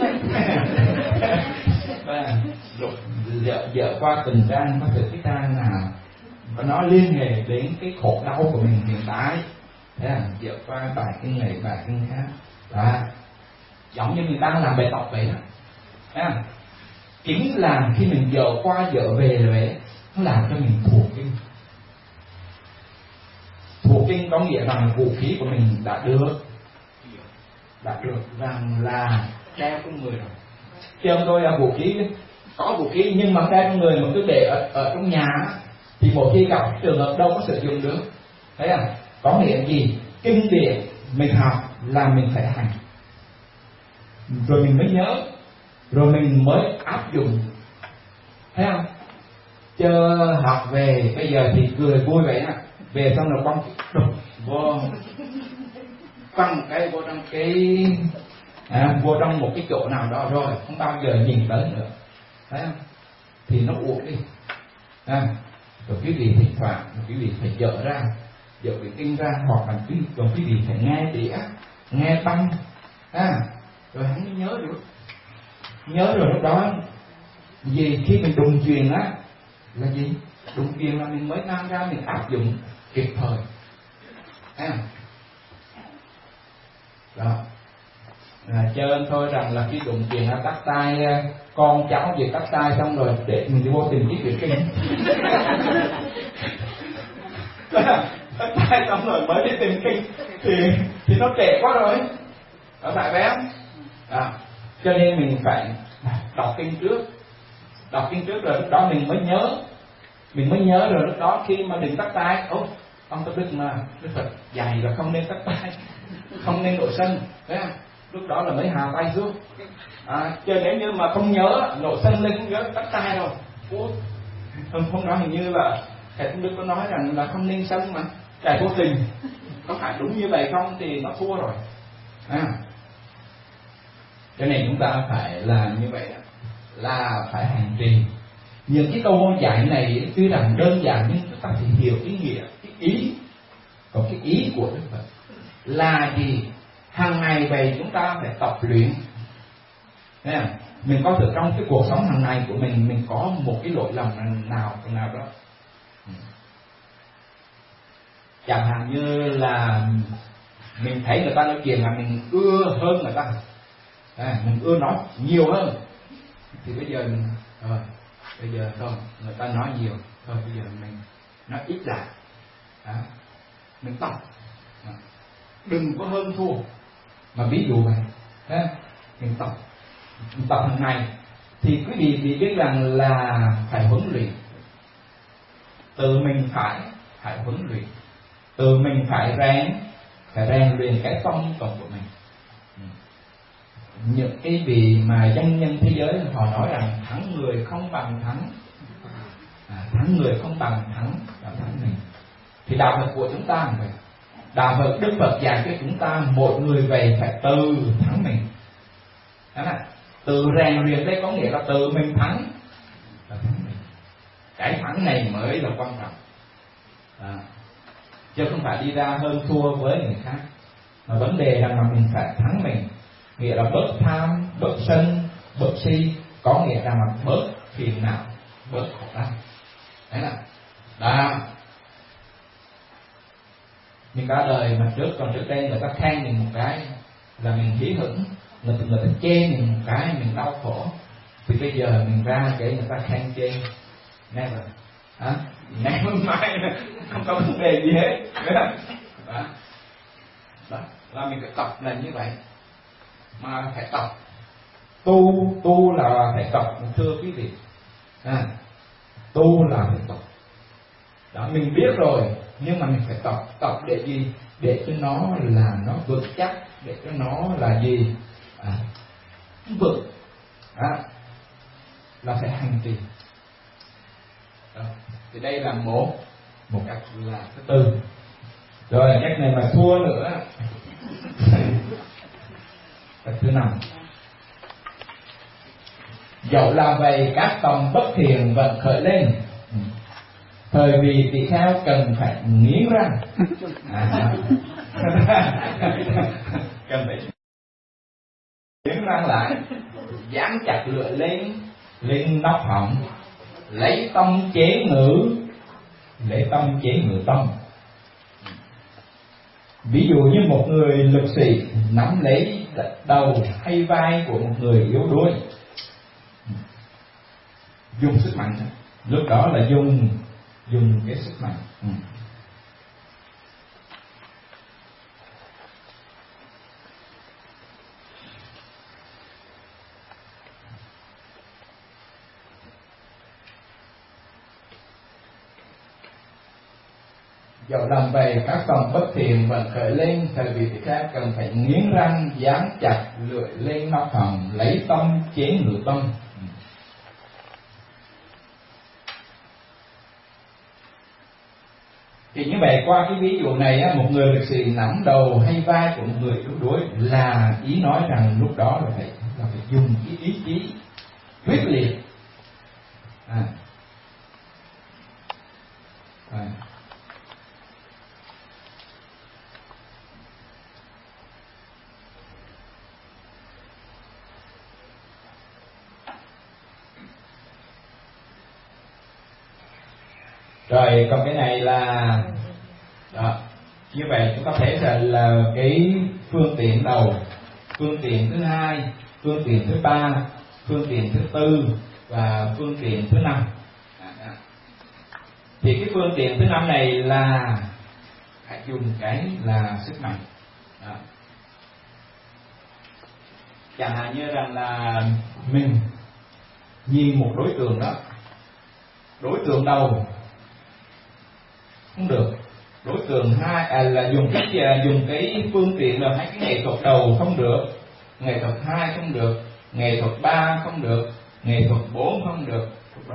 lục dở qua từng trang, có từ cái trang nào và nó liên hệ đến cái khổ đau của mình hiện tại, dở qua bài kinh này bài kinh khác. Giống như mình đang làm bài tập vậy đó. Chính là khi mình dở qua dở về rồi nó làm cho mình thuộc kinh. Thuộc kinh có nghĩa rằng vũ khí của mình đã được rằng là đeo trong người rồi. Chứ ông tôi là vũ khí, có vũ khí nhưng mà đeo trong người mà cứ để ở trong nhà thì một khi gặp trường hợp đâu có sử dụng được. Thấy không? Có nghĩa gì? Kinh điển mình học là mình phải hành, rồi mình mới nhớ, rồi mình mới áp dụng. Thấy không? Chứ học về bây giờ thì cười vui vậy về xong rồi quăng vô trong một cái chỗ nào đó rồi không bao giờ nhìn tới nữa. Thấy không? Thì nó uổng đi. Rồi quý vị thỉnh thoảng quý vị phải dở cái kinh ra, hoặc là quý vị phải nghe đĩa, nghe băng, rồi hắn mới nhớ được. Nhớ rồi lúc đó vì khi mình đụng truyền là gì? Đụng truyền là mình mới nam ra, mình áp dụng kịp thời. Chơi thôi rằng là khi đụng chuyện tắt tay, con cháu gì tắt tay xong rồi để mình đi vô tìm chiếc quyển kinh. Tắt tay xong rồi mới đi tìm kinh thì nó trễ quá rồi. Ở tại bé cho nên mình phải đọc kinh trước rồi lúc đó mình mới nhớ rồi lúc đó khi mà đừng tắt tay. Ông Tâm Đức mà Đức Phật dạy là không nên tắt tay, không nên nổi sân. Thấy không? Lúc đó là mới hạ tay xuống. Chứ nếu như mà không nhớ, nổi sân lên không nhớ, tắt tay rồi. Không nói hình như là thầy Tâm Đức có nói rằng là không nên sân mà chạy vô tình. Có phải đúng như vậy không thì nó thua rồi. Cho nên chúng ta phải làm như vậy, là phải hành trì. Những cái câu dạy này tuy rằng đơn giản nhưng chúng ta phải hiểu ý nghĩa, cái ý. Còn cái ý của Đức Phật là gì? Hàng ngày vậy chúng ta phải tập luyện. Thấy không? Mình có được trong cái cuộc sống hàng ngày của mình có một cái lỗi lầm nào đó. Chẳng hạn như là mình thấy người ta nói chuyện là mình ưa hơn người ta, mình ưa nói nhiều hơn, thì bây giờ bây giờ thôi người ta nói nhiều, thôi bây giờ mình nói ít lại, mình tập, đừng có hơn thua. Mà ví dụ vậy, mình tập hàng ngày, thì quý vị biết rằng là phải huấn luyện, tự mình phải huấn luyện, tự mình phải rèn luyện cái tâm của mình. Những cái vị mà danh nhân thế giới họ nói rằng thắng người không bằng thắng người không bằng thắng mình. Thì đạo Phật của chúng ta vậy. Đạo Phật, Đức Phật dạy cho chúng ta mỗi người về phải tự thắng mình. Tự rèn luyện đây có nghĩa là tự mình thắng mình. Cái thắng này mới là quan trọng, chứ không phải đi ra hơn thua với người khác. Mà vấn đề rằng là mình phải thắng mình, nghĩa là bớt tham, bớt sân, bớt si, có nghĩa rằng là bớt phiền não, bớt khổ đau. Đấy là đó. Mình cả đời mà còn trước đây người ta khen mình một cái là mình hí hửng, người ta chê mình một cái mình đau khổ. Thì bây giờ mình ra để người ta khen chê, never, ngày hôm mai không có vấn đề gì hết. Đó là mình phải tập là như vậy. Mà phải tập, tu là phải tập, thưa quý vị, tu là phải tập. Đó, mình biết rồi, nhưng mà mình phải tập để gì? Để cho nó là nó vững chắc, để cho nó là gì? Vững, là phải hành trì. Thì đây là một cách là thứ tư. Rồi cách này mà thua nữa, cách thứ năm. Dẫu là vậy các tâm bất thiện vẫn khởi lên, thời vì tỳ kheo cần phải nghiến răng, cần phải nghiến răng lại, dán chặt lưỡi lên nóc họng, lấy tâm chế ngự tâm. Ví dụ như một người lực sĩ nắm lấy đầu hay vai của một người yếu đuối, dùng sức mạnh, lúc đó là dùng cái sức mạnh. Dẫu làm vậy các tâm bất thiện vẫn khởi lên, thời vị tỳ kheo cần phải nghiến răng dán chặt lưỡi lên nóc họng, lấy tâm chế ngự tâm. Thì như vậy qua cái ví dụ này, một người lực sĩ nắm đầu hay vai của một người yếu đuối, là ý nói rằng lúc đó là phải dùng cái ý chí quyết liệt. Rồi còn cái này là đó. Như vậy chúng ta thấy là cái phương tiện đầu, phương tiện thứ hai, phương tiện thứ ba, phương tiện thứ tư và phương tiện thứ năm. Thì cái phương tiện thứ năm này là phải dùng cái là sức mạnh. Đó. Chẳng hạn như rằng là mình nhìn một đối tượng đó, đối tượng đầu không được, đối tượng hai là dùng cái phương tiện là hai cái nghệ thuật đầu không được, nghệ thuật hai không được, nghệ thuật ba không được, nghệ thuật 4 không được.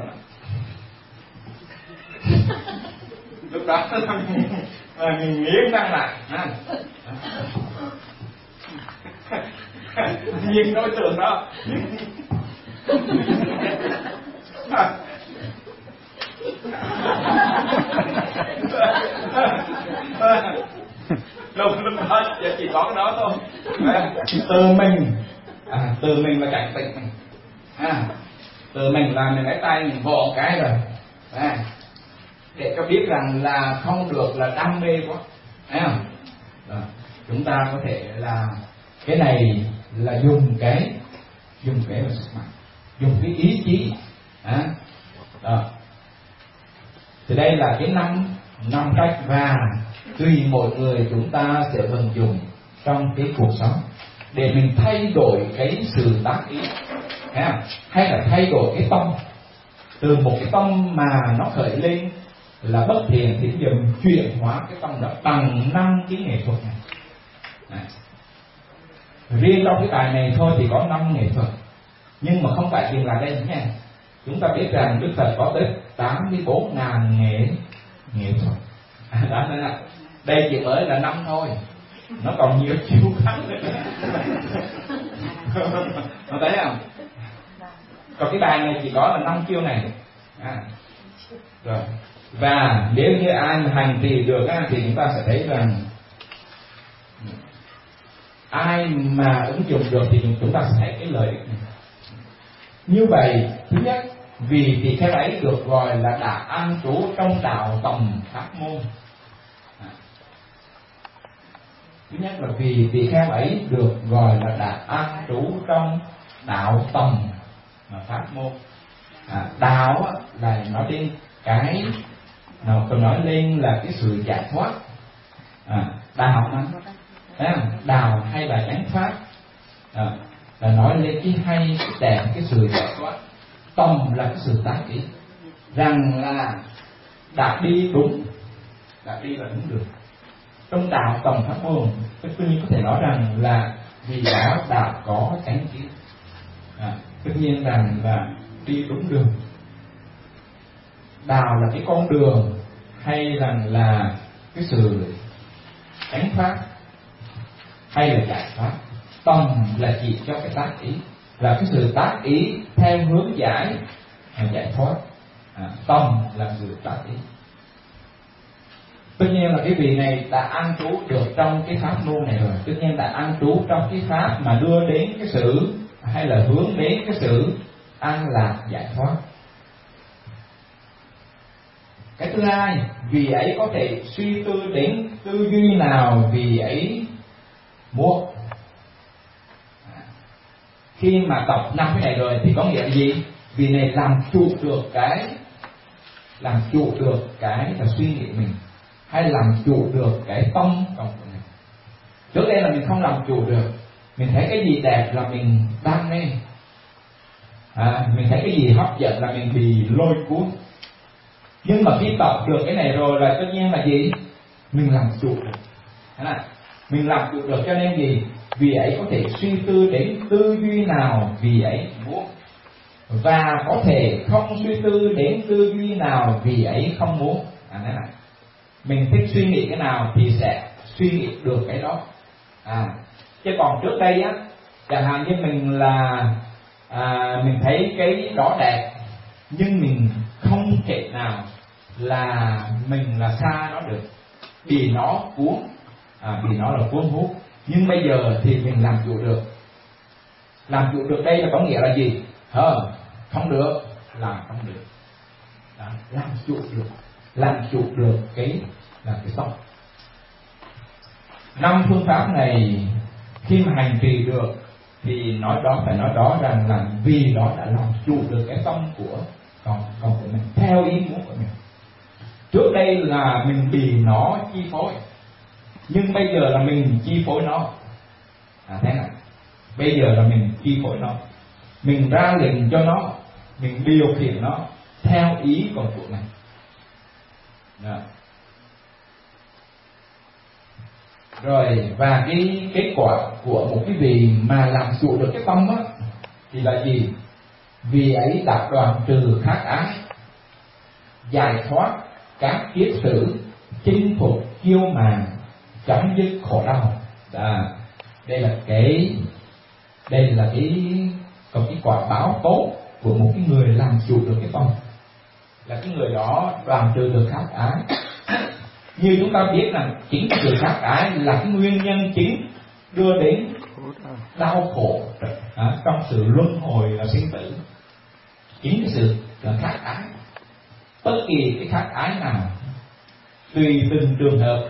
Lúc đó mình nghiến răng lại, nhìn đối tượng đó. Lúc đó chỉ có cái đó thôi. Từ mình Từ mình là cảnh tỉnh mình, từ mình là mình lấy tay mình vỗ cái rồi, để cho biết rằng là không được là đam mê quá, thấy không? Chúng ta có thể là cái này là dùng cái là sức mạnh, dùng cái ý chí, thì đây là cái năm cách, và tùy mỗi người chúng ta sẽ vận dụng trong cái cuộc sống để mình thay đổi cái sự tác ý, hay là thay đổi cái tâm, từ một cái tâm mà nó khởi lên là bất thiện thì giờ mình chuyển hóa cái tâm đó bằng 5 cái nghệ thuật này. Riêng trong cái bài này thôi thì có 5 nghệ thuật, nhưng mà không phải dừng lại đây nha. Chúng ta biết rằng Đức Phật có tới 84.000 nghệ thuật. Đó nên là đây chỉ mới là 5 thôi, nó còn nhiều chiêu khác nữa. Nó thấy không? Còn cái bài này chỉ có là 5 chiêu này. Rồi. Và nếu như ai mà hành trì được thì chúng ta sẽ thấy rằng ai mà ứng dụng được thì chúng ta sẽ thấy cái lợi ích này. Như vậy, thứ nhất, vì tỳ kheo ấy được gọi là đã an trú trong đạo tầm pháp môn. Thứ nhất là vì tỳ kheo ấy được gọi là đã an trú trong đạo tầm pháp môn. Đạo là nói đến cái nào tôi nói lên là cái sự giải thoát. Đạo mà đạo hay là chánh pháp, là nói lên cái hay cái đẹp cái sự giải thoát. Tầm là cái sự tác ý, rằng là đã đi đúng, đã đi là đúng được. Trong đạo tầm pháp môn, tất nhiên có thể nói rằng là vì đó đã có chánh kiến, tất nhiên rằng là đi đúng đường. Đạo là cái con đường, hay rằng là cái sự chánh pháp, hay là giải pháp. Tầm là chỉ cho cái tác ý, là cái sự tác ý theo hướng giải thoát. Tầm là sự tác ý. Tất nhiên là cái vị này đã an trú được trong cái pháp môn này rồi, tất nhiên đã an trú trong cái pháp mà đưa đến cái sự, hay là hướng đến cái sự an lạc giải thoát. Cái thứ hai, vì ấy có thể suy tư đến tư duy nào vì ấy muốn. Khi mà tập 5 cái này rồi thì có nghĩa là gì? Vì này làm chủ được cái là suy nghĩ mình, hay làm chủ được cái tâm của mình. Trước đây là mình không làm chủ được, mình thấy cái gì đẹp là mình đam mê, mình thấy cái gì hấp dẫn là mình bị lôi cuốn. Nhưng mà khi tập được cái này rồi là tất nhiên là gì? Mình làm chủ được. Mình làm chủ được, cho nên gì? Vì ấy có thể suy tư đến tư duy nào vì ấy muốn, và có thể không suy tư đến tư duy nào vì ấy không muốn. Mình thích suy nghĩ cái nào thì sẽ suy nghĩ được cái đó. Chứ còn trước đây á, chẳng hạn như mình là mình thấy cái đó đẹp, nhưng mình không thể nào là mình là xa nó được, vì nó cuốn, vì nó là cuốn hút. Nhưng bây giờ thì mình làm chủ được. Làm chủ được đây là có nghĩa là gì? Không được, làm không được. Làm chủ được, làm chủ được cái là cái tâm. 5 phương pháp này khi mà hành trì được thì phải nói đó rằng là vì đó đã làm chủ được cái tâm của con của mình theo ý muốn của mình. Trước đây là mình bị nó chi phối, nhưng bây giờ là mình chi phối nó. Thế nào? Bây giờ là mình chi phối nó, mình ra lệnh cho nó, mình điều khiển nó theo ý của mình. Rồi, và cái kết quả của một cái vị mà làm chủ được cái tâm á thì là gì? Vì ấy đã đoạn trừ khát ái, giải thoát các kiết sử, chinh phục kiêu mạn, chấm dứt khổ đau. Đây là cái còn cái quả báo tốt của một cái người làm chủ được cái tâm, là cái người đó đoạn trừ được khát ái. Như chúng ta biết rằng chính sự khát ái là cái nguyên nhân chính đưa đến đau khổ trong sự luân hồi và sinh tử. Chính cái sự là khát ái, bất kỳ cái khát ái nào tùy từng trường hợp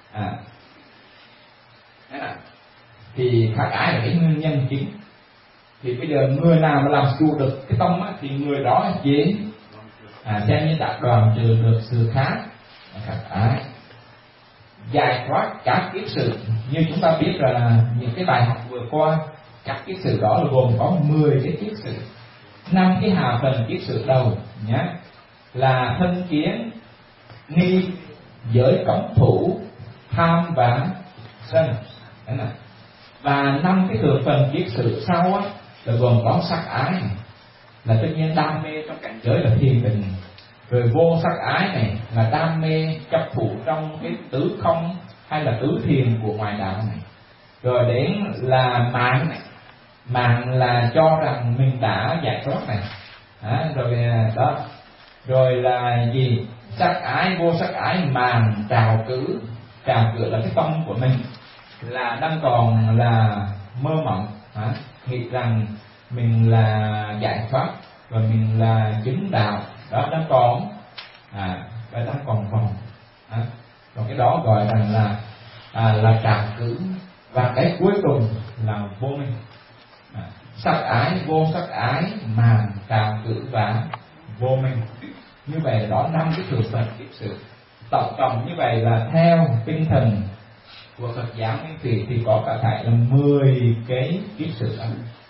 thì khát ái là cái nguyên nhân chính. Thì bây giờ người nào mà làm chủ được cái tâm á, thì người đó dễ xem như đã đoạn trừ được sự khát ái, giải thoát các kiết sự. Như chúng ta biết là những cái bài học vừa qua, các kiết sự đó là gồm có 10 cái kiết sự. 5 cái hạ phần kiết sự đầu nhé, là thân kiến, nghi, giới cấm thủ, tham và sân. Và 5 cái thượng phần kiết sự sau á, là gồm có sắc ái này, là tất nhiên đam mê trong cảnh giới là thiền định. Rồi vô sắc ái này là đam mê chấp thủ trong cái tứ không hay là tứ thiền của ngoại đạo này. Rồi đến là mạng này, mạng là cho rằng mình đã giải thoát này. Rồi đó, rồi là gì? Sắc ái, vô sắc ái, màng trào cử là cái tâm của mình là đang còn là mơ mộng, nghĩ rằng mình là giải thoát và mình là chứng đạo, đó đang còn và đang còn vòng. Còn cái đó gọi rằng là trào cử. Và cái cuối cùng là vô minh. Sắc ái, vô sắc ái, màng trào cử và vô minh. Như vậy đó 5 cái thượng phần kiết sự. Tổng cộng như vậy là theo tinh thần của Phật giáo Nguyên Thủy thì có cả thảy là 10 cái kiết sự.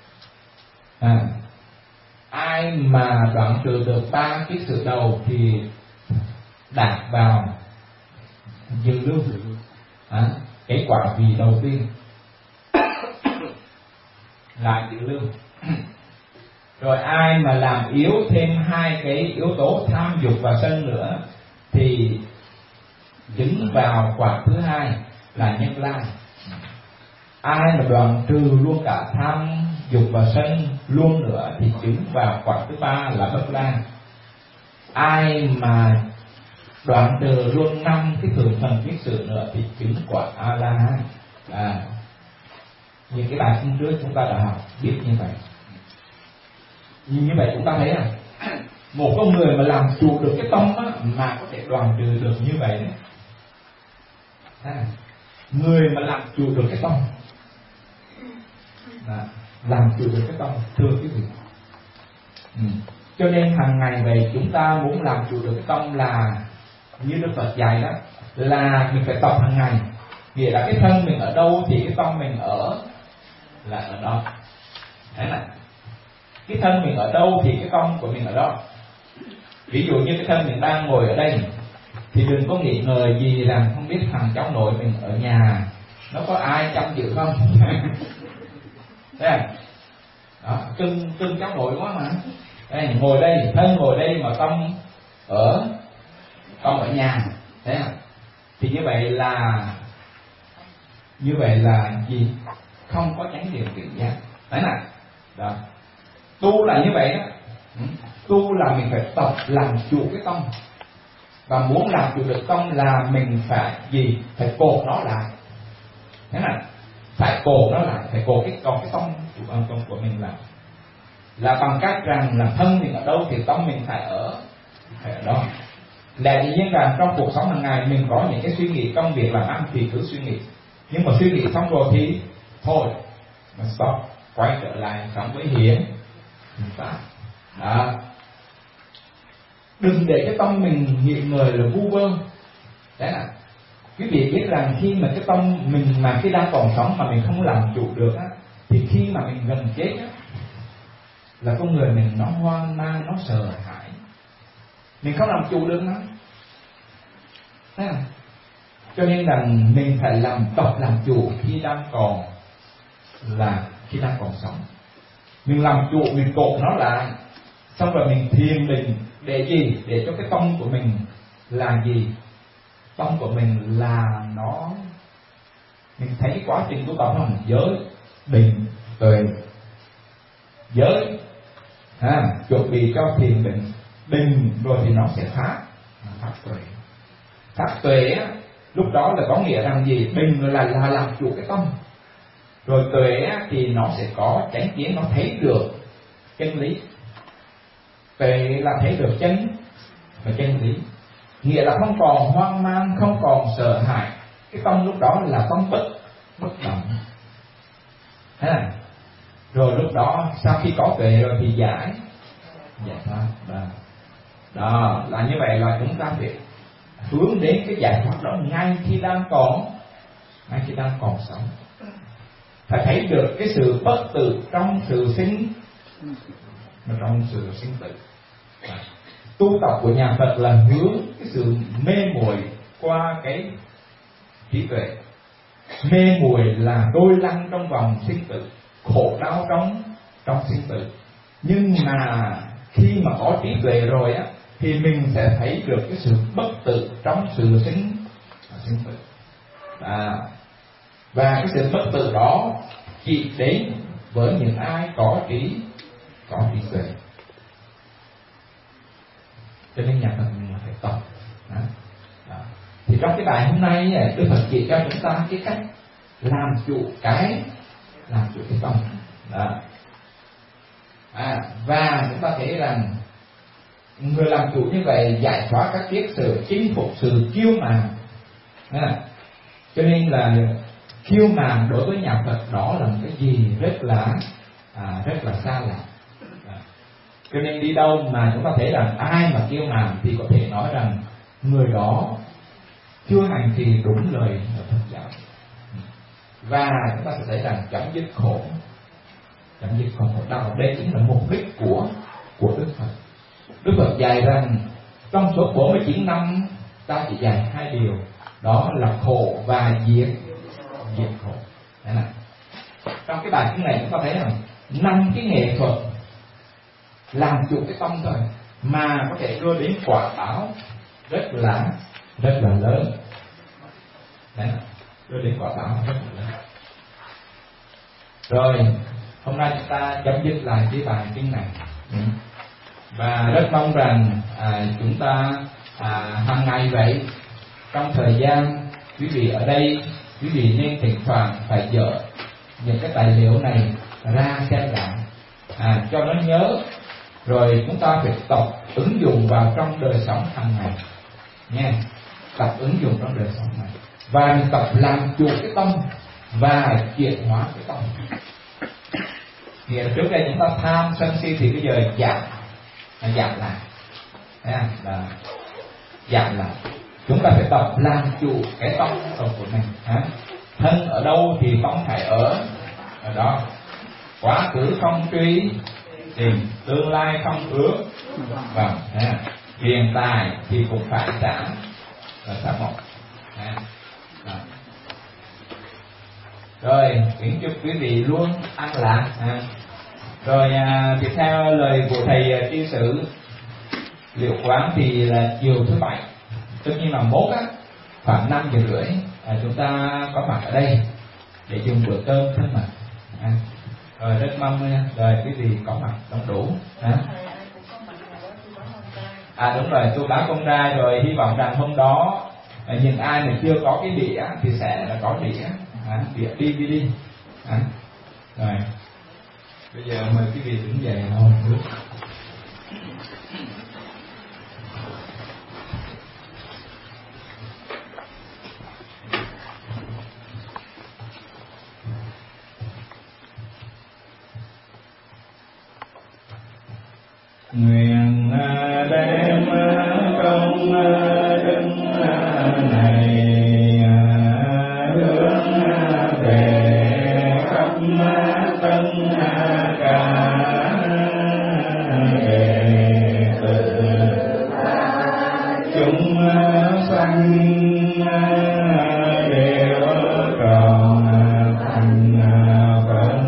Ai mà đoạn trừ được 3 kiết sự đầu thì đạt vào dự lưu, cái quả vị đầu tiên là dự lưu. Rồi ai mà làm yếu thêm 2 cái yếu tố tham dục và sân nữa thì dính vào quả thứ 2 là nhân lai. Ai mà đoạn trừ luôn cả tham dục và sân luôn nữa thì dính vào quả thứ 3 là bất lai. Ai mà đoạn trừ luôn 5 cái thượng phần kiết sự nữa thì chứng quả A La Hán. Những cái bài hôm trước chúng ta đã học biết như vậy. Như vậy chúng ta thấy là một con người mà làm chủ được cái tâm á, mà có thể đoạn trừ được như vậy đấy. Người mà làm chủ được cái tâm, làm chủ được cái tâm, thưa quý vị. Cho nên hàng ngày vậy chúng ta muốn làm chủ được cái tâm là như Đức Phật dạy đó, là mình phải tập hàng ngày. Nghĩa là cái thân mình ở đâu thì cái tâm mình là ở đó. Thế này, cái thân mình ở đâu thì cái tâm của mình ở đó. Ví dụ như cái thân mình đang ngồi ở đây thì đừng có nghĩ ngợi gì rằng không biết thằng cháu nội mình ở nhà nó có ai chăm giữ không. Đấy, đó, cưng cháu nội quá mà. Đây, ngồi đây, thân ngồi đây mà tâm ở nhà. Thế à? Thì như vậy là gì? Không có chánh niệm tỉnh giác. Đấy nè. Đó. Tu là như vậy đó. Tu là mình phải tập làm chủ cái tâm. Và muốn làm chủ được tâm là mình phải gì? Phải cột nó lại. Thế nè. Phải cột nó lại, phải cột cái tâm của mình lại. Là bằng cách rằng là thân mình ở đâu thì tâm mình phải ở đó. Là dĩ nhiên rằng trong cuộc sống hàng ngày mình có những cái suy nghĩ công việc làm ăn thì cứ suy nghĩ. Nhưng mà suy nghĩ xong rồi thì thôi, mà stop, quay trở lại sống với hiện tại. Đừng để cái tâm mình nghĩ ngợi là vu vơ. Đấy là quý vị biết rằng khi mà cái tâm mình mà khi đang còn sống mà mình không làm chủ được á, thì khi mà mình gần chết á, là con người mình nó hoang mang, nó sợ hãi, mình không làm chủ được nó. Cho nên là mình phải tập làm chủ khi đang còn sống. Mình làm chủ, mình cột nó lại, xong rồi mình thiền định để gì? Để cho cái tâm của mình là gì? Tâm của mình là nó, mình thấy cái quá trình của tâm là giới, định, tuệ. Giới chuẩn bị cho thiền định rồi thì nó sẽ phát tuệ. Phát tuệ á, lúc đó là có nghĩa rằng gì? Định là làm chủ cái tâm. Rồi tuệ thì nó sẽ có chánh kiến, nó thấy được chân lý. Tuệ là thấy được chân và chân lý, nghĩa là không còn hoang mang, không còn sợ hãi. Cái tâm lúc đó là tâm bất động. Rồi lúc đó sau khi có tuệ rồi thì giải thoát. Đó là như vậy, là chúng ta phải hướng đến cái giải thoát đó ngay khi đang còn sống. Phải thấy được cái sự bất tử trong sự sinh tử. Tu tập của nhà Phật là hướng cái sự mê muội qua cái trí tuệ. Mê muội là đôi lăn trong vòng sinh tử, khổ đau trong sinh tử. Nhưng mà khi mà có trí tuệ rồi á, thì mình sẽ thấy được cái sự bất tử trong sự sinh tử. Và cái sự bất tử đó chỉ đến với những ai có trí tuệ. Cho nên nhà Phật mình phải tập. Thì trong cái bài hôm nay Đức Phật chỉ cho chúng ta cái cách làm chủ cái tâm. Và chúng ta thấy rằng người làm chủ như vậy giải thoát các kiết sử, chinh phục sự kiêu mạn. Cho nên là kiêu mạn đối với nhà Phật đó là một cái gì rất là xa lạ. Cho nên đi đâu mà chúng ta thấy rằng ai mà kiêu mạn thì có thể nói rằng người đó chưa hành trì đúng lời của Phật giáo. Và chúng ta sẽ thấy rằng chấm dứt khổ đau. Đây chính là mục đích của Đức Phật. Đức Phật dạy rằng trong số 49 năm ta chỉ dạy 2 điều, đó là khổ và diệt khổ. Trong cái bài kinh này chúng ta thấy rằng 5 cái nghệ thuật làm chủ cái tâm thôi mà có thể đưa đến quả báo rất là lớn. Đưa đến quả báo rất là lớn. Rồi hôm nay chúng ta chấm dứt lại cái bài kinh này. Và rất mong rằng chúng ta hàng ngày vậy, trong thời gian quý vị ở đây, quý vị nên thỉnh thoảng phải dở những cái tài liệu này ra xem lại, cho nó nhớ. Rồi chúng ta phải tập ứng dụng vào trong đời sống hàng ngày nha. Tập ứng dụng trong đời sống này, và mình tập làm chủ cái tâm và chuyển hóa cái tâm. Nghĩa là trước đây chúng ta tham sân si thì bây giờ giảm lại. Giảm lại. Chúng ta phải tập làm chủ cái tâm của mình. Thân ở đâu thì tâm phải ở đó. Quá khứ không truy tìm, tương lai không ước vọng. Hiện tại thì cũng phải giảm một. Rồi kính chúc quý vị luôn an lạc. Rồi tiếp theo lời của thầy tri sự Liệu Quán thì là chiều thứ Bảy, tất nhiên là mốt khoảng 5:30 chúng ta có mặt ở đây để dùng bữa cơm thân mật. Rồi rất mong rồi quý vị có mặt đông đủ. Đúng rồi, tôi báo công trai rồi, hy vọng rằng hôm đó những ai mà chưa có cái đĩa thì sẽ là có đĩa DVD. Rồi bây giờ mời quý vị đứng dậy hôn nước. Nguyện đem công đức này hướng về khắp tất cả đệ tử chúng sanh đều tròn thành Phật.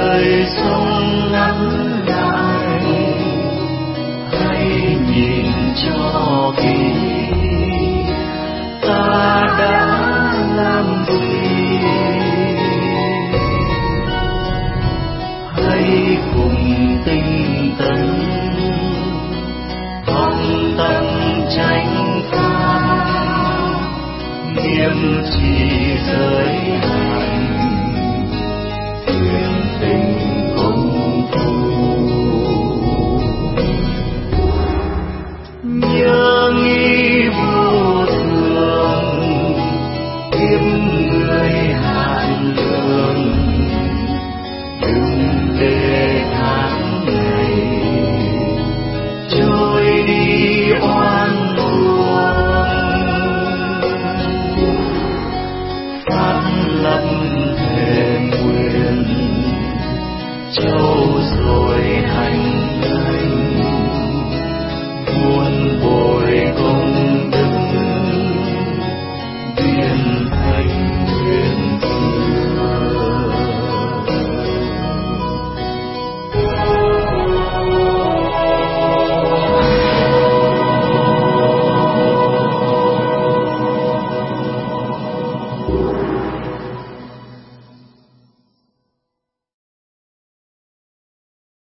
đời sống ngắn lại, hãy nhìn cho kỹ ta đã làm gì. Hãy cùng tinh tấn học tập chánh pháp, nghiêm trì giới hạnh, tuyển tình công phu. Nhớ nghĩ vô thường, kiếp người hạn lượng, đừng để tháng ngày trôi đi oan uổng. Phát lập thề nguyện, châu rồi hành hình, muôn bồi